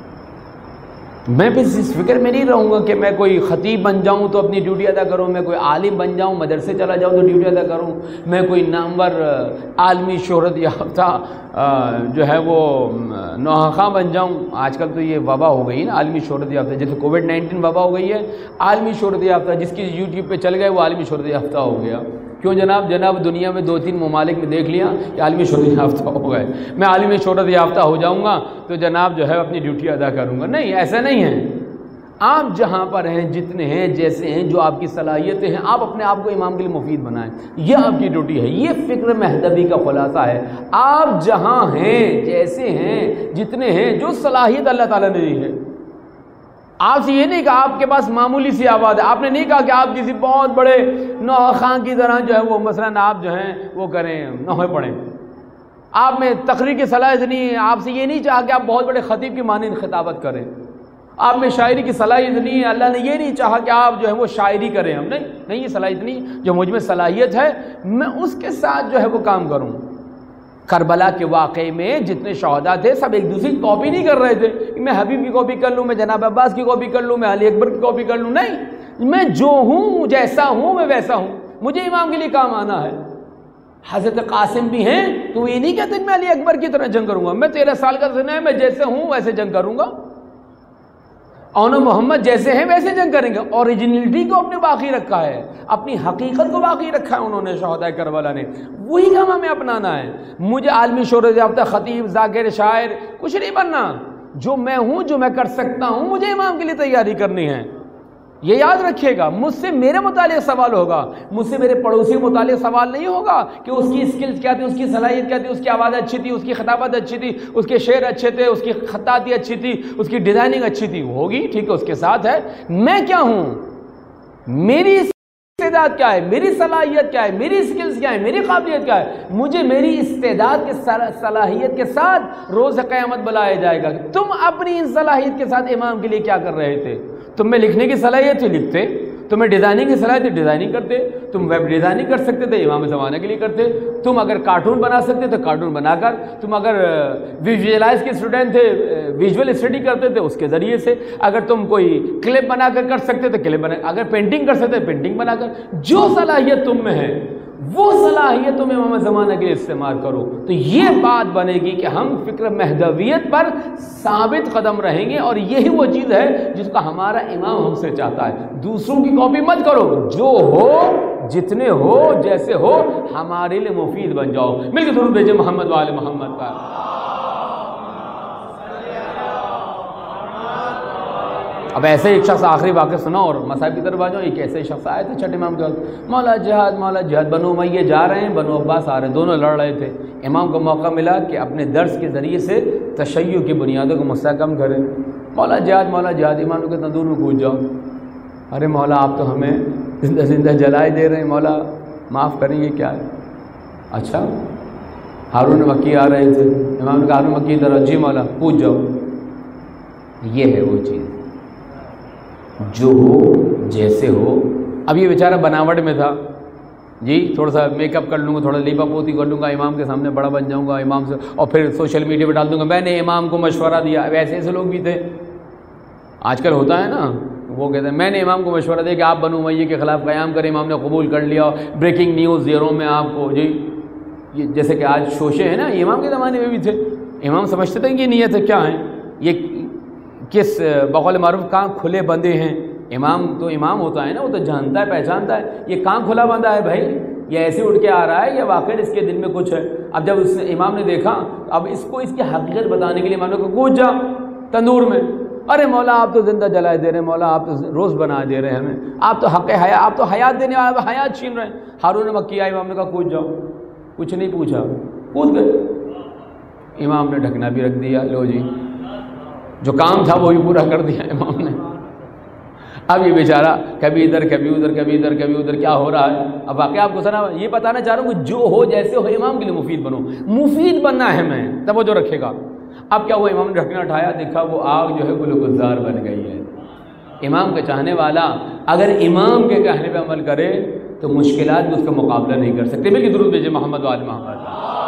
میں بھی اس فکر میں نہیں رہوں گا کہ میں کوئی خطیب بن جاؤں تو اپنی ڈیوٹی ادا کروں، میں کوئی عالم بن جاؤں، مدرسے چلا جاؤں تو ڈیوٹی ادا کروں، میں کوئی نامور عالمی شہرت یافتہ جو ہے وہ نوحہ بن جاؤں. آج کل تو یہ وبا ہو گئی نا، عالمی شہرت یافتہ، جیسے کووڈ نائنٹین وبا ہو گئی ہے، عالمی شہرت یافتہ، جس کی یوٹیوب پہ چل گئے وہ عالمی شہرت یافتہ ہو گیا. کیوں جناب؟ جناب دنیا میں دو تین ممالک میں دیکھ لیا کہ عالمی شہرت یافتہ ہو گئے، میں عالمی شہرت یافتہ ہو جاؤں گا تو جناب جو ہے اپنی ڈیوٹی ادا کروں گا. نہیں، ایسا نہیں ہے. آپ جہاں پر ہیں، جتنے ہیں، جیسے ہیں، جو آپ کی صلاحیتیں ہیں، آپ اپنے آپ کو امام کے لیے مفید بنائیں. یہ آپ کی ڈیوٹی ہے. یہ فکر مہدوی کا خلاصہ ہے. آپ جہاں ہیں، جیسے ہیں، جتنے ہیں، جو صلاحیت اللہ تعالیٰ نے دی ہے، آپ سے یہ نہیں کہا آپ کے پاس معمولی سی آواز ہے، آپ نے نہیں کہا کہ آپ کسی بہت بڑے نوحہ کی طرح جو ہے وہ مثلاً آپ جو ہیں وہ کریں، نوحے پڑھیں. آپ میں تقریر کی صلاحیت نہیں ہے، آپ سے یہ نہیں چاہا کہ آپ بہت بڑے خطیب کی مانند خطابت کریں. آپ میں شاعری کی صلاحیت نہیں ہے، اللہ نے یہ نہیں چاہا کہ آپ جو ہے وہ شاعری کریں. ہم نہیں نہیں یہ صلاحیت نہیں. جو مجھ میں صلاحیت ہے میں اس کے ساتھ جو ہے وہ کام کروں. کربلا کے واقعے میں جتنے شہداء تھے سب ایک دوسرے کی کاپی نہیں کر رہے تھے. میں حبیب کی کاپی کر لوں، میں جناب عباس کی کاپی کر لوں، میں علی اکبر کی کاپی کر لوں. نہیں، میں جو ہوں، جیسا ہوں، میں ویسا ہوں. مجھے امام کے لیے کام آنا ہے. حضرت قاسم بھی ہیں تو یہ نہیں کہتے کہ میں علی اکبر کی طرح جنگ کروں گا. میں تیرہ سال کا سنا ہے، میں جیسے ہوں ویسے جنگ کروں گا. اون محمد جیسے ہیں ویسے جنگ کریں گے. اوریجنلٹی کو اپنے باقی رکھا ہے، اپنی حقیقت کو باقی رکھا ہے انہوں نے، شہداء کربلا نے. وہی کام ہمیں اپنانا ہے. مجھے عالمی شہرت یافتہ خطیب، ذاکر، شاعر کچھ نہیں بننا. جو میں ہوں، جو میں کر سکتا ہوں، مجھے امام کے لیے تیاری کرنی ہے. یہ یاد رکھیے گا. مجھ سے میرے متعلق سوال ہوگا، مجھ سے میرے پڑوسی کے متعلق سوال نہیں ہوگا کہ اس کی اسکلز کیا تھی، اس کی صلاحیت کیا تھی، اس کی آواز اچھی تھی، اس کی خطابت اچھی تھی، اس کے شعر اچھے تھے، اس کی خطاطی اچھی تھی، اس کی ڈیزائننگ اچھی تھی. وہ ہوگی، ٹھیک ہے، اس کے ساتھ ہے. میں کیا ہوں، میری استعداد کیا ہے، میری صلاحیت کیا ہے، میری اسکلز کیا ہے، میری قابلیت کیا ہے. مجھے میری استعداد کے صلاحیت کے ساتھ روز قیامت بلایا جائے گا. تم اپنی ان صلاحیت کے ساتھ امام کے لیے کیا کر رہے تھے؟ تم میں لکھنے کی صلاحیت تھی، لکھتے. تمہیں ڈیزائننگ کی صلاحیت تھی، ڈیزائننگ کرتے. تم ویب ڈیزائننگ کر سکتے تھے، امام زمانہ کے لیے کرتے. تم اگر کارٹون بنا سکتے تھے، کارٹون بنا کر. تم اگر ویژوئلائز کے اسٹوڈنٹ تھے، ویژول اسٹڈی کرتے تھے، اس کے ذریعے سے. اگر تم کوئی کلپ بنا کر کر سکتے تھے، کلپ بنا. اگر پینٹنگ کر سکتے تھے، پینٹنگ بنا کر. جو صلاحیت تم میں ہے وہ صلاحیت تم امام زمانہ کے لیے استعمال کرو. تو یہ بات بنے گی کہ ہم فکر مہدویت پر ثابت قدم رہیں گے. اور یہی وہ چیز ہے جس کا ہمارا امام ہم سے چاہتا ہے. دوسروں کی کاپی مت کرو. جو ہو، جتنے ہو، جیسے ہو، ہمارے لیے مفید بن جاؤ. مل کے درود بھیجیں محمد و آل محمد پر. اب ایسے ایک شخص آخری واقعہ سنا اور مصائب کی طرف آ جاؤ. ایک ایسے شخص آئے تھے چھٹے امام کے وقت، مولا جہاد مولا جہاد. بنو امیہ جا رہے ہیں، بنو عباس آ رہے ہیں، دونوں لڑ رہے تھے. امام کو موقع ملا کہ اپنے درس کے ذریعے سے تشیع کی بنیادوں کو مستحکم کریں. مولا جہاد مولا جہاد. امام کو کہتے دور میں کود جاؤ. ارے مولا آپ تو ہمیں زندہ زندہ جلائے دے رہے ہیں، مولا معاف کریں، یہ کیا ہے؟ اچھا ہارون مکی آ رہے تھے. امام نے کہا ہارون مکی ادھر، جی مولا کود جاؤ. یہ ہے وہ چیز، جو ہو، جیسے ہو. اب یہ بیچارہ بناوٹ میں تھا، جی تھوڑا سا میک اپ کر لوں گا، تھوڑا لیپا پوتی کر لوں گا، امام کے سامنے بڑا بن جاؤں گا امام سے، اور پھر سوشل میڈیا پہ ڈال دوں گا میں نے امام کو مشورہ دیا. ایسے ایسے لوگ بھی تھے. آج کل ہوتا ہے نا، وہ کہتے ہیں میں نے امام کو مشورہ دیا کہ آپ بنو امیہ کے خلاف قیام کریں، امام نے قبول کر لیا. بریکنگ نیوز زیروں میں آپ کو جی، یہ جیسے کہ آج شوشے ہیں نا، یہ امام کے زمانے میں بھی تھے. امام سمجھتے تھے کہ یہ نیت ہے کیا ہے، یہ کس بقول معروف کہاں کھلے بندے ہیں. امام تو امام ہوتا ہے نا، وہ تو جانتا ہے پہچانتا ہے یہ کہاں کھلا بندہ ہے بھائی، یہ ایسے اٹھ کے آ رہا ہے یا واقعی اس کے دل میں کچھ ہے. اب جب اس نے امام نے دیکھا، اب اس کو اس کی حقیقت بتانے کے لیے امام نے کہا کود جا تندور میں. ارے مولا آپ تو زندہ جلائے دے رہے ہیں، مولا آپ تو روز بنا دے رہے ہیں ہمیں، آپ تو حق حیا، آپ تو حیات دینے والے، آپ حیات چھین رہے ہیں. ہارون مکی آئے، امام نے کہا کود جاؤ. کچھ نہیں پوچھا، کود گئے. امام نے ڈھکنا بھی رکھ دیا، لو جی جو کام تھا وہی پورا کر دیا امام نے. اب یہ بیچارہ کبھی ادھر کبھی ادھر کبھی ادھر کبھی ادھر کیا ہو رہا ہے. اب واقعہ آپ کو سنا، یہ بتانا چاہ رہا ہوں کہ جو ہو جیسے ہو امام کے لیے مفید بنو، مفید بننا ہے میں توجہ رکھے گا. اب کیا ہوا، امام نے ڈھکنا اٹھایا، دیکھا وہ آگ جو ہے گل و گلزار بن گئی ہے. امام کا چاہنے والا اگر امام کے کہنے پہ عمل کرے تو مشکلات بھی اس کا مقابلہ نہیں کر سکتے. بلکہ درود بھیجے محمد و آل محمد.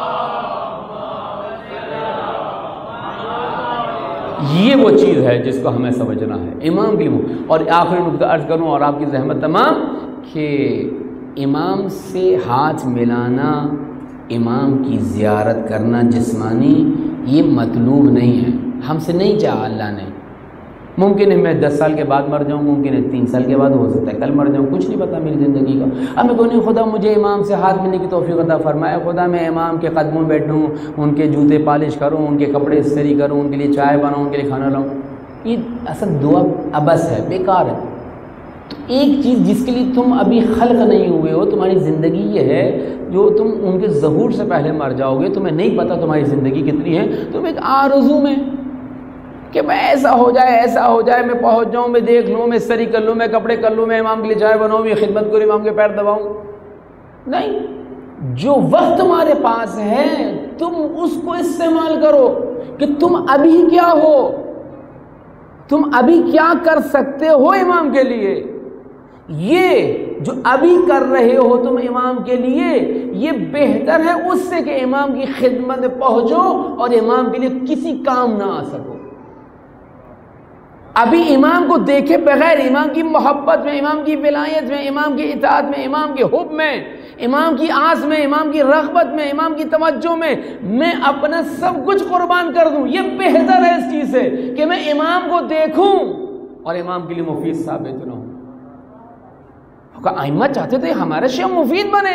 یہ وہ چیز ہے جس کو ہمیں سمجھنا ہے امام کے لیے. اور آخری نقطہ عرض کروں اور آپ کی زحمت تمام، کہ امام سے ہاتھ ملانا، امام کی زیارت کرنا جسمانی، یہ مطلوب نہیں ہے، ہم سے نہیں چاہا اللہ نے. ممکن ہے میں دس سال کے بعد مر جاؤں، ممکن ہے تین سال کے بعد، ہو سکتا ہے کل مر جاؤں، کچھ نہیں پتا میری زندگی کا. اب میں کہوں نہیں خدا مجھے امام سے ہاتھ ملنے کی توفیق عطا فرمائے، خدا میں امام کے قدموں میں بیٹھوں، ان کے جوتے پالش کروں، ان کے کپڑے استری کروں، ان کے لیے چائے بناؤں، ان کے لیے کھانا لاؤں. یہ اصل دعا ابس ہے، بیکار ہے. تو ایک چیز جس کے لیے تم ابھی خلق نہیں ہوئے ہو، تمہاری زندگی یہ ہے، جو تم ان کے ظہور سے پہلے مر جاؤ گے، تمہیں نہیں پتہ تمہاری زندگی کتنی ہے. تم ایک آرزو میں کہ میں ایسا ہو جائے ایسا ہو جائے، میں پہنچ جاؤں، میں دیکھ لوں، میں استری کر لوں، میں کپڑے کر لوں، میں امام کے لیے چائے بناؤں، میں خدمت کروں، امام کے پیر دباؤں. نہیں، جو وقت تمہارے پاس ہے تم اس کو استعمال کرو کہ تم ابھی کیا ہو، تم ابھی کیا کر سکتے ہو امام کے لیے. یہ جو ابھی کر رہے ہو تم امام کے لیے، یہ بہتر ہے اس سے کہ امام کی خدمت میں پہنچو اور امام کے لیے کسی کام نہ آ سکو. ابھی امام کو دیکھے بغیر، امام کی محبت میں، امام کی ولایت میں، امام کی اطاعت میں، امام کے حب میں، امام کی آس میں، امام کی رغبت میں، امام کی توجہ میں میں اپنا سب کچھ قربان کر دوں. یہ بہتر ہے اس چیز سے کہ میں امام کو دیکھوں اور امام کے لیے مفید ثابت نہ ہوں. ائمہ چاہتے تھے ہمارے شیخ مفید بنے.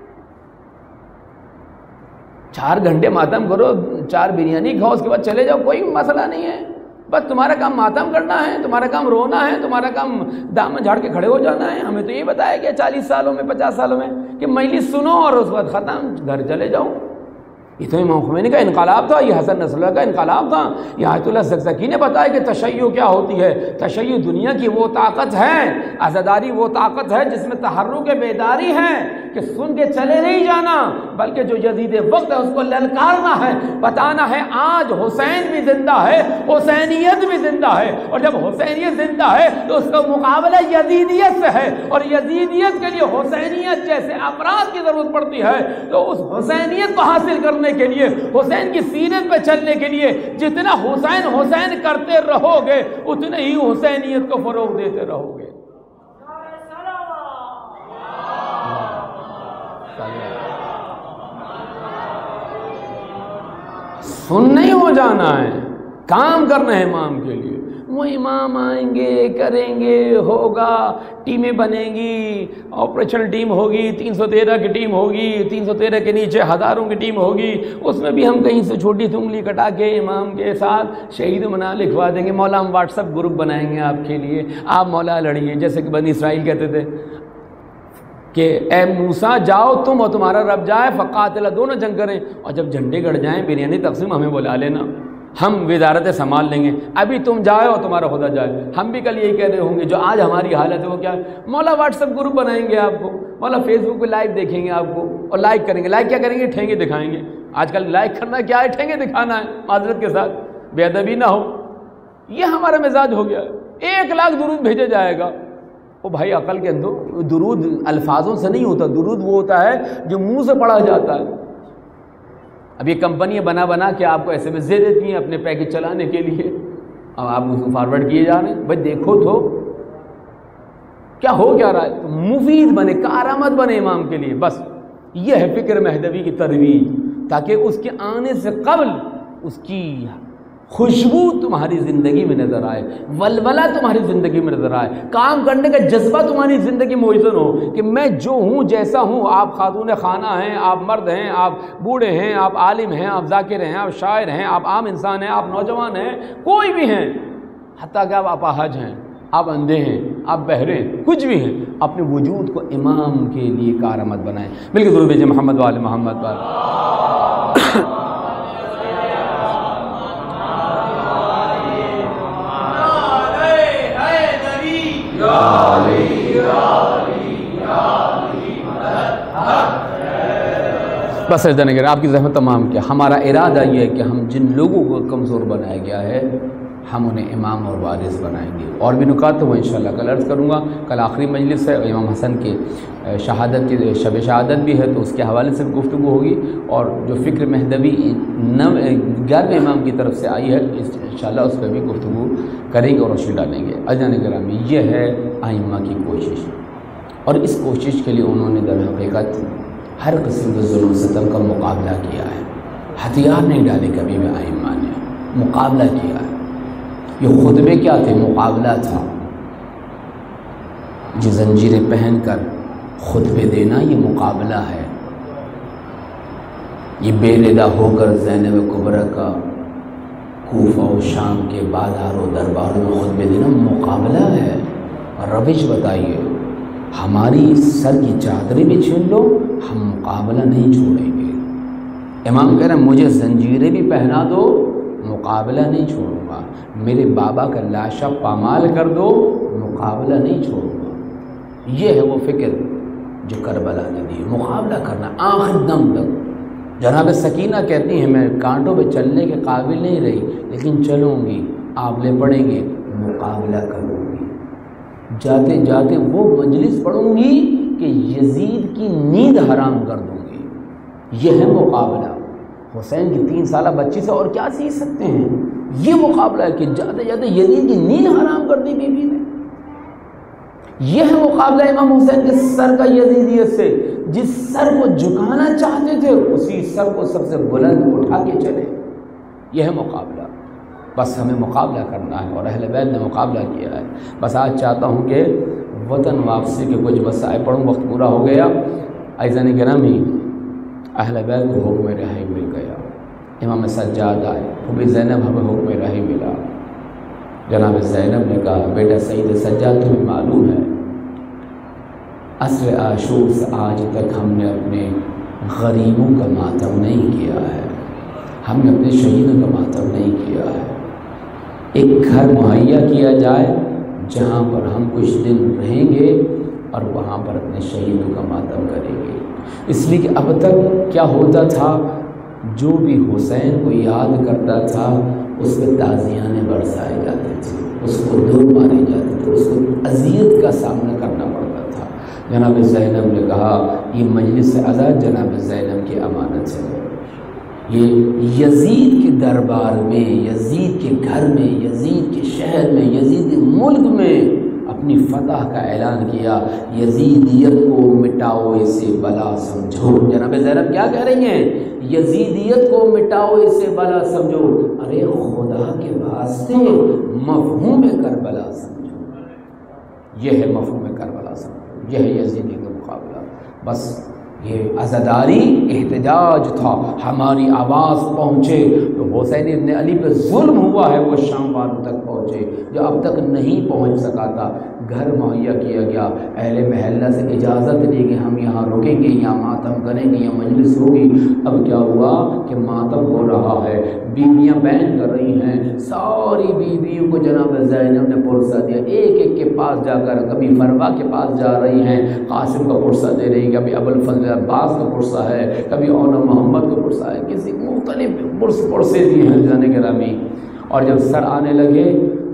چار گھنٹے ماتم کرو، چار بریانی کھاؤ، اس کے بعد چلے جاؤ، کوئی مسئلہ نہیں ہے. بس تمہارا کام ماتم کرنا ہے، تمہارا کام رونا ہے، تمہارا کام دامن جھاڑ کے کھڑے ہو جانا ہے. ہمیں تو یہ بتایا گیا چالیس سالوں میں، پچاس سالوں میں کہ مجلس سنو اور اس وقت ختم، گھر چلے جاؤ. یہ تو امام خمینی کا انقلاب تھا، یہ حسن نصر اللہ کا انقلاب تھا. یہ آیت اللہ زکزکی نے بتایا کہ تشیع کیا ہوتی ہے. تشیع دنیا کی وہ طاقت ہے، عزاداری وہ طاقت ہے جس میں تحرک بیداری ہے کہ سن کے چلے نہیں جانا، بلکہ جو جدید وقت ہے اس کو للکارنا ہے، بتانا ہے آج حسین بھی زندہ ہے، حسینیت بھی زندہ ہے. اور جب حسینیت زندہ ہے تو اس کا مقابلہ یزیدیت سے ہے، اور یزیدیت کے لیے حسینیت جیسے افراد کی ضرورت پڑتی ہے. تو اس حسینیت کو حاصل کرنے کے لیے، حسین کی سیرت پہ چلنے کے لیے جتنا حسین حسین کرتے رہو گے اتنے ہی حسینیت کو فروغ دیتے رہو گے. سن نہیں ہو جانا ہے، کام کرنا ہے امام کے لیے. وہ امام آئیں گے، کریں گے، ہوگا، ٹیمیں بنیں گی، آپریشن ٹیم ہوگی، تین سو تیرہ کی ٹیم ہوگی، تین سو تیرہ کے نیچے ہزاروں کی ٹیم ہوگی. اس میں بھی ہم کہیں سے چھوٹی سی انگلی کٹا کے امام کے ساتھ شہید منا لکھوا دیں گے. مولا ہم واٹس ایپ گروپ بنائیں گے آپ کے لیے، آپ مولا لڑیے. جیسے کہ بنی اسرائیل کہتے تھے کہ اے موسیٰ جاؤ تم اور تمہارا رب جائے، فقاتلا، دونوں جنگ کریں، اور جب جھنڈے گڑ جائیں بریانی تقسیم ہمیں بلا لینا، ہم وزارتیں سنبھال لیں گے. ابھی تم جاؤ اور تمہارا خدا جائے. ہم بھی کل یہی کہہ رہے ہوں گے. جو آج ہماری حالت ہے وہ کیا ہے؟ مولا واٹس ایپ گروپ بنائیں گے آپ کو، مولا فیس بک پہ لائیو دیکھیں گے آپ کو، اور لائک کریں گے. لائک کیا کریں گے؟ ٹھینگے دکھائیں گے. آج کل لائک کرنا کیا ہے؟ ٹھینگے دکھانا ہے. معذرت کے ساتھ، بے ادبی نہ ہو، یہ ہمارا مزاج ہو گیا ہے. ایک لاکھ درود بھیجا جائے گا، وہ بھائی عقل کے اندر درود الفاظوں سے نہیں ہوتا، درود وہ ہوتا ہے جو منہ سے پڑھا جاتا ہے۔ اب یہ کمپنیاں بنا بنا کے آپ کو ایس ایم ایس دے دیتی ہیں اپنے پیکج چلانے کے لیے، اب آپ اس کو فارورڈ کیے جا رہے ہیں۔ بھائی دیکھو تو کیا ہو کیا رہا ہے، تو مفید بنے، کارآمد بنے امام کے لیے۔ بس یہ ہے فکر مہدوی کی ترویج، تاکہ اس کے آنے سے قبل اس کی خوشبو تمہاری زندگی میں نظر آئے، ولولہ تمہاری زندگی میں نظر آئے، کام کرنے کا جذبہ تمہاری زندگی میں موجود ہو کہ میں جو ہوں جیسا ہوں، آپ خاتون خانہ ہیں، آپ مرد ہیں، آپ بوڑھے ہیں، آپ عالم ہیں، آپ ذاکر ہیں، آپ شاعر ہیں، آپ عام انسان ہیں، آپ نوجوان ہیں، کوئی بھی ہیں، حتیٰ کہ آپ اپاہج ہیں، آپ اندھے ہیں، آپ بہرے ہیں، کچھ بھی ہیں، اپنے وجود کو امام کے لیے کارآمد بنائیں۔ مل کے ضرور بھیجیں محمد وال محمد وال۔ بس سجدہ نگر آپ کی زحمت تمام کیا، ہمارا ارادہ یہ ہے کہ ہم جن لوگوں کو کمزور بنایا گیا ہے ہم انہیں امام اور وارث بنائیں گے۔ اور بھی نکات تو وہ انشاءاللہ کل عرض کروں گا، کل آخری مجلس ہے، امام حسن کے شہادت کی شب شہادت بھی ہے، تو اس کے حوالے سے بھی گفتگو ہوگی، اور جو فکر مہدوی نو گیارہویں امام کی طرف سے آئی ہے انشاءاللہ اس پہ بھی گفتگو کریں گے اور روشنی ڈالیں گے۔ عزیزان گرامی، یہ ہے ائمہ کی کوشش، اور اس کوشش کے لیے انہوں نے در حقیقت ہر قسم کے ظلم و ستم کا مقابلہ کیا ہے، ہتھیار نہیں ڈالے کبھی بھی ائمہ نے، مقابلہ کیا ہے۔ یہ خطبے کیا تھے؟ مقابلہ تھا۔ یہ زنجیریں پہن کر خطبے دینا یہ مقابلہ ہے۔ یہ بے ردا ہو کر زینب کبریٰ کا کوفہ و شام کے بازار و درباروں میں خطبے دینا مقابلہ ہے۔ روش بتائیے، ہماری سر کی چادریں بھی چھین لو، ہم مقابلہ نہیں چھوڑیں گے۔ امام کہہ رہے ہیں مجھے زنجیریں بھی پہنا دو، مقابلہ نہیں چھوڑوں گا۔ میرے بابا کا لاشا پامال کر دو، مقابلہ نہیں چھوڑوں گا۔ یہ ہے وہ فکر جو کربلا نے دی، مقابلہ کرنا آخر دم تک۔ جناب سکینہ کہتی ہیں میں کانٹوں پہ چلنے کے قابل نہیں رہی، لیکن چلوں گی، آبلے پڑیں گے، مقابلہ کروں گی۔ جاتے جاتے وہ مجلس پڑھوں گی کہ یزید کی نیند حرام کر دوں گی۔ یہ ہے مقابلہ۔ حسین کی تین سالہ بچی سے اور کیا سیکھ سکتے ہیں؟ یہ مقابلہ ہے کہ جاتے جاتے یزید کی نیند حرام کر دی بی بی نے۔ یہ ہے مقابلہ امام حسین کے سر کا یزیدیت سے، جس سر کو جھکانا چاہتے تھے اسی سر کو سب سے بلند اٹھا کے چلے۔ یہ ہے مقابلہ۔ بس ہمیں مقابلہ کرنا ہے، اور اہل بیت نے مقابلہ کیا ہے۔ بس آج چاہتا ہوں کہ وطن واپسی کے کچھ مسائل پڑھوں، وقت پورا ہو گیا۔ عزیزان گرامی، اہل بیت کو حکم رہائی مل گیا، امام سجاد آئے، پھوپھی زینب ہمیں حکم رہائی ملا۔ جناب زینب نے کہا بیٹا سید سجاد تمہیں معلوم ہے عصر عاشور سے آج تک ہم نے اپنے غریبوں کا ماتم نہیں کیا ہے، ہم نے اپنے شہیدوں کا ماتم نہیں کیا ہے۔ ایک گھر مہیا کیا جائے جہاں پر ہم کچھ دن رہیں گے اور وہاں پر اپنے شہیدوں کا ماتم کریں گے۔ اس لیے کہ اب تک کیا ہوتا تھا، جو بھی حسین کو یاد کرتا تھا اس پہ تعزیانے برسائے جاتے تھے، اس کو دور مارے جاتے تھے، اس کو اذیت کا سامنا کرنا پڑتا تھا۔ جناب زینب نے کہا یہ مجلس آزاد جناب زینب کی امانت ہے، یہ یزید کے دربار میں، یزید کے گھر میں، یزید کے شہر میں، یزید کے ملک میں اپنی فتح کا اعلان کیا۔ یزیدیت کو مٹاؤ اسے بلا سمجھو۔ جناب زینب کیا کہہ رہی ہیں؟ یزیدیت کو مٹاؤ اسے بلا سمجھو۔ ارے خدا کے واسطے مفہوم کربلا سمجھو، یہ ہے مفہوم کربلا سمجھو، یہ ہے یزیدیت کا مقابلہ۔ بس یہ عزاداری احتجاج تھا، ہماری آواز پہنچے تو حسین ابن علی پہ ظلم ہوا ہے وہ شام والوں تک پہنچے جو اب تک نہیں پہنچ سکا تھا۔ گھر مہیا کیا گیا، اہل محلہ سے اجازت لی کہ ہم یہاں رکیں گے، یہاں ماتم کریں گے، یہاں مجلس ہوگی۔ اب کیا ہوا کہ ماتم ہو رہا ہے، بیویاں بین کر رہی ہیں، ساری بیویوں کو جناب زینب نے پرسہ دیا، ایک ایک کے پاس جا کر کبھی فروا کے پاس جا رہی ہیں، قاسم کا پرسہ دے رہی، کبھی ابوالفضل عباس کا پرسہ ہے، کبھی اونا محمد کا پرسہ ہے، کسی مختلف پرس پرسے دیے ہیں جانے گرامی۔ اور جب سر آنے لگے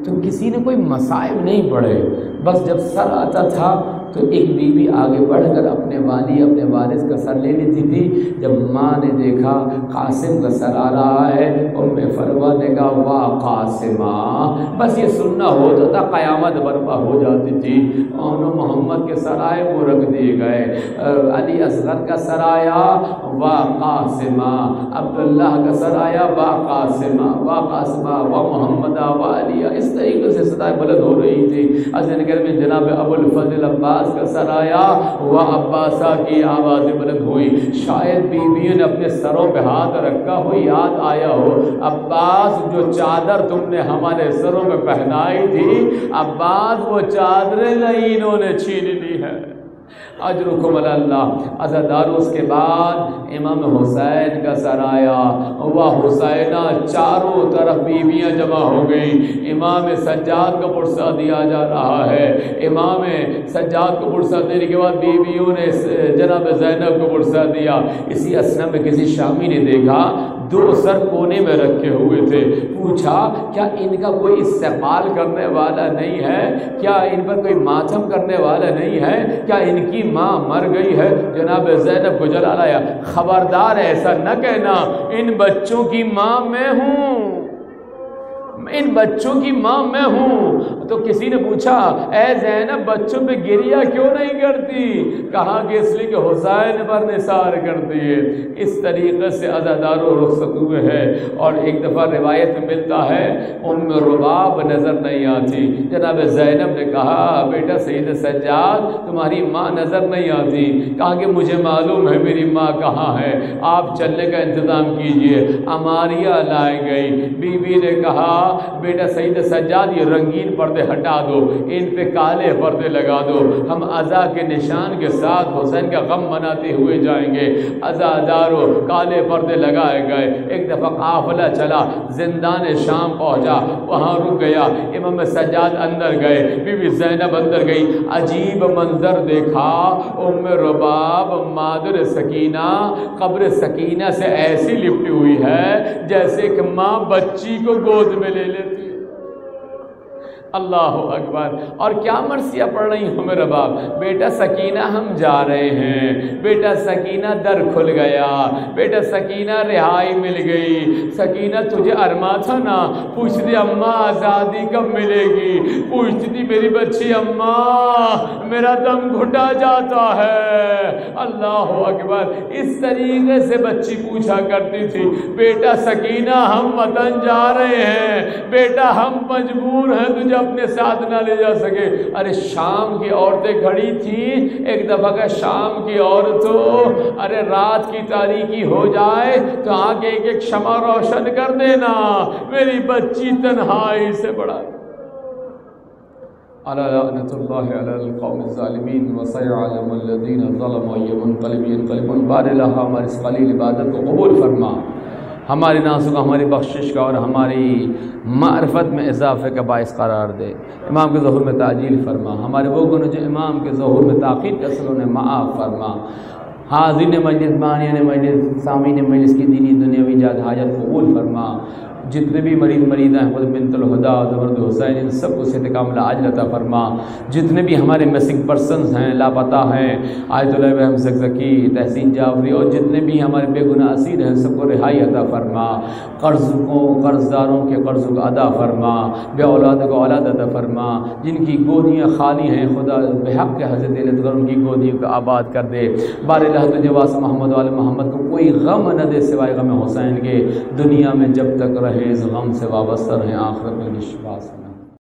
تو کسی نے کوئی مصائب نہیں پڑھے، بس جب سر آتا تھا تو ایک بی بی آگے بڑھ کر اپنے والی اپنے وارث کا سر لے لیتی تھی۔ جب ماں نے دیکھا قاسم کا سر آ رہا ہے، ام فروا نے کہا واہ قاسمہ، بس یہ سننا ہوتا تھا قیامت برپا ہو جاتی تھی۔ اور محمد کے سر آئے وہ رکھ دیے گئے، علی اصغر کا سر آیا واہ قاسمہ، عبداللہ کا سر آیا واہ قاسمہ واہ قاسمہ واہ محمد واہ علی، اس طریقے سے صدائیں بلند ہو رہی تھی۔ حسن گھر میں جناب ابو الفضل عباس کا سر آیا وہ عباسہ کی آواز بلند ہوئی۔ شاید بیویوں نے اپنے سروں پہ ہاتھ رکھا ہو، یاد آیا ہو عباس جو چادر تم نے ہمارے سروں میں پہنائی تھی، عباس وہ چادریں لعینوں نے چھین لی ہے، اجرکم علی اللہ۔ عزادارو اس کے بعد امام حسین کا سر آیا، وہ حسینہ، چاروں طرف بیویاں جمع ہو گئی۔ امام سجاد کا پرسہ دیا جا رہا ہے، امام سجاد کو پرسہ دینے کے بعد بیویوں نے جناب زینب کو پرسہ دیا۔ اسی اسنا میں کسی شامی نے دیکھا دو سر کونے میں رکھے ہوئے تھے، پوچھا کیا ان کا کوئی استقبال کرنے والا نہیں ہے، کیا ان پر کوئی ماتم کرنے والا نہیں ہے، کیا ان کی ماں مر گئی ہے؟ جناب زینب کو جلال آیا، خبردار ایسا نہ کہنا، ان بچوں کی ماں میں ہوں، ان بچوں کی ماں میں ہوں۔ تو کسی نے پوچھا اے زینب بچوں پہ گریہ کیوں نہیں کرتی؟ کہا کہ اس لیے کہ حسین پر نثار کر دیے۔ اس طریقے سے عزاداروں رخصت ہوئے ہیں۔ اور ایک دفعہ روایت میں ملتا ہے ام رباب نظر نہیں آتی، جناب زینب نے کہا بیٹا سید سجاد تمہاری ماں نظر نہیں آتی، کہا کہ مجھے معلوم ہے میری ماں کہاں ہے، آپ چلنے کا انتظام کیجئے۔ اماریہ لائی گئی، بی بی نے کہا بیٹا سید سجاد یہ رنگین پردے ہٹا دو، ان پہ کالے پردے لگا دو، ہم عزا کے نشان کے ساتھ حسین کا غم مناتے ہوئے جائیں گے۔ عزادارو کالے پردے لگائے گئے۔ ایک دفعہ قافلہ چلا، زندان شام پہنچا، وہاں رک گیا، امام سجاد اندر گئے، بی بی زینب اندر گئی، عجیب منظر دیکھا، ام رباب مادر سکینہ قبر سکینہ سے ایسی لپٹی ہوئی ہے جیسے کہ ماں بچی کو گود میں لے لیتی۔ اللہ اکبر۔ اور کیا مرثیہ پڑھ رہی ہوں میرا باپ، بیٹا سکینہ ہم جا رہے ہیں، بیٹا سکینہ در کھل گیا، بیٹا سکینہ رہائی مل گئی، سکینہ تجھے ارما تھا نا، پوچھتی اماں آزادی کب ملے گی، پوچھتی تھی میری بچی اماں میرا دم گھٹا جاتا ہے۔ اللہ اکبر۔ اس طریقے سے بچی پوچھا کرتی تھی بیٹا سکینہ ہم وطن جا رہے ہیں، بیٹا ہم مجبور ہیں تجھے اپنے ساتھ نہ لے جا سکے۔ ارے شام کی عورتیں کھڑی تھیں، ایک دفعہ کہ شام کی عورتوں ارے رات کی تاریکی ہو جائے تو آگے ایک ایک شمع روشن کر دینا، میری بچی تنہائی سے بڑا۔ الا لعنت اللہ علی القوم الظالمین وسيعلم الذین ظلموا ای منقلب ینقلبون۔ بار الہ ہماری اس قلیل عبادت کو قبول فرما، ہماری ناسوں کا ہماری بخشش کا اور ہماری معرفت میں اضافے کا باعث قرار دے، امام کے ظہور میں تعجیل فرما، ہمارے وہ گناہ جو امام کے ظہور میں تاخیر کا سبب انہیں معاف فرما۔ حاضرین مجلس، بانیان مجلس، سامعین مجلس کی دینی دنیاوی جات حاجت قبول فرما۔ جتنے بھی مریض مریض ہیں خود بنت الہدا زبرد حسین ان سب کو صحت کاملہ عاجل عطا فرما۔ جتنے بھی ہمارے مسنگ پرسنز ہیں، لاپتہ ہیں، آیت اللہ ابراہیم زکزکی، تحسین جعفری اور جتنے بھی ہمارے بے گناہ اسیر ہیں سب کو رہائی عطا فرما۔ قرض کو قرض داروں کے قرض کو ادا فرما، بے اولاد کو اولاد عطا فرما۔ جن کی گودیاں خالی ہیں خدا بحق کے حضرت علیہ ان کی گودیوں کو آباد کر دے۔ بار الہ تجھے واسطہ محمد وال محمد کو کوئی غم نہ دے سوائے غم حسین کے، دنیا میں جب تک رہے اس غم سے وابستہ رہیں، آخرت میں نشواس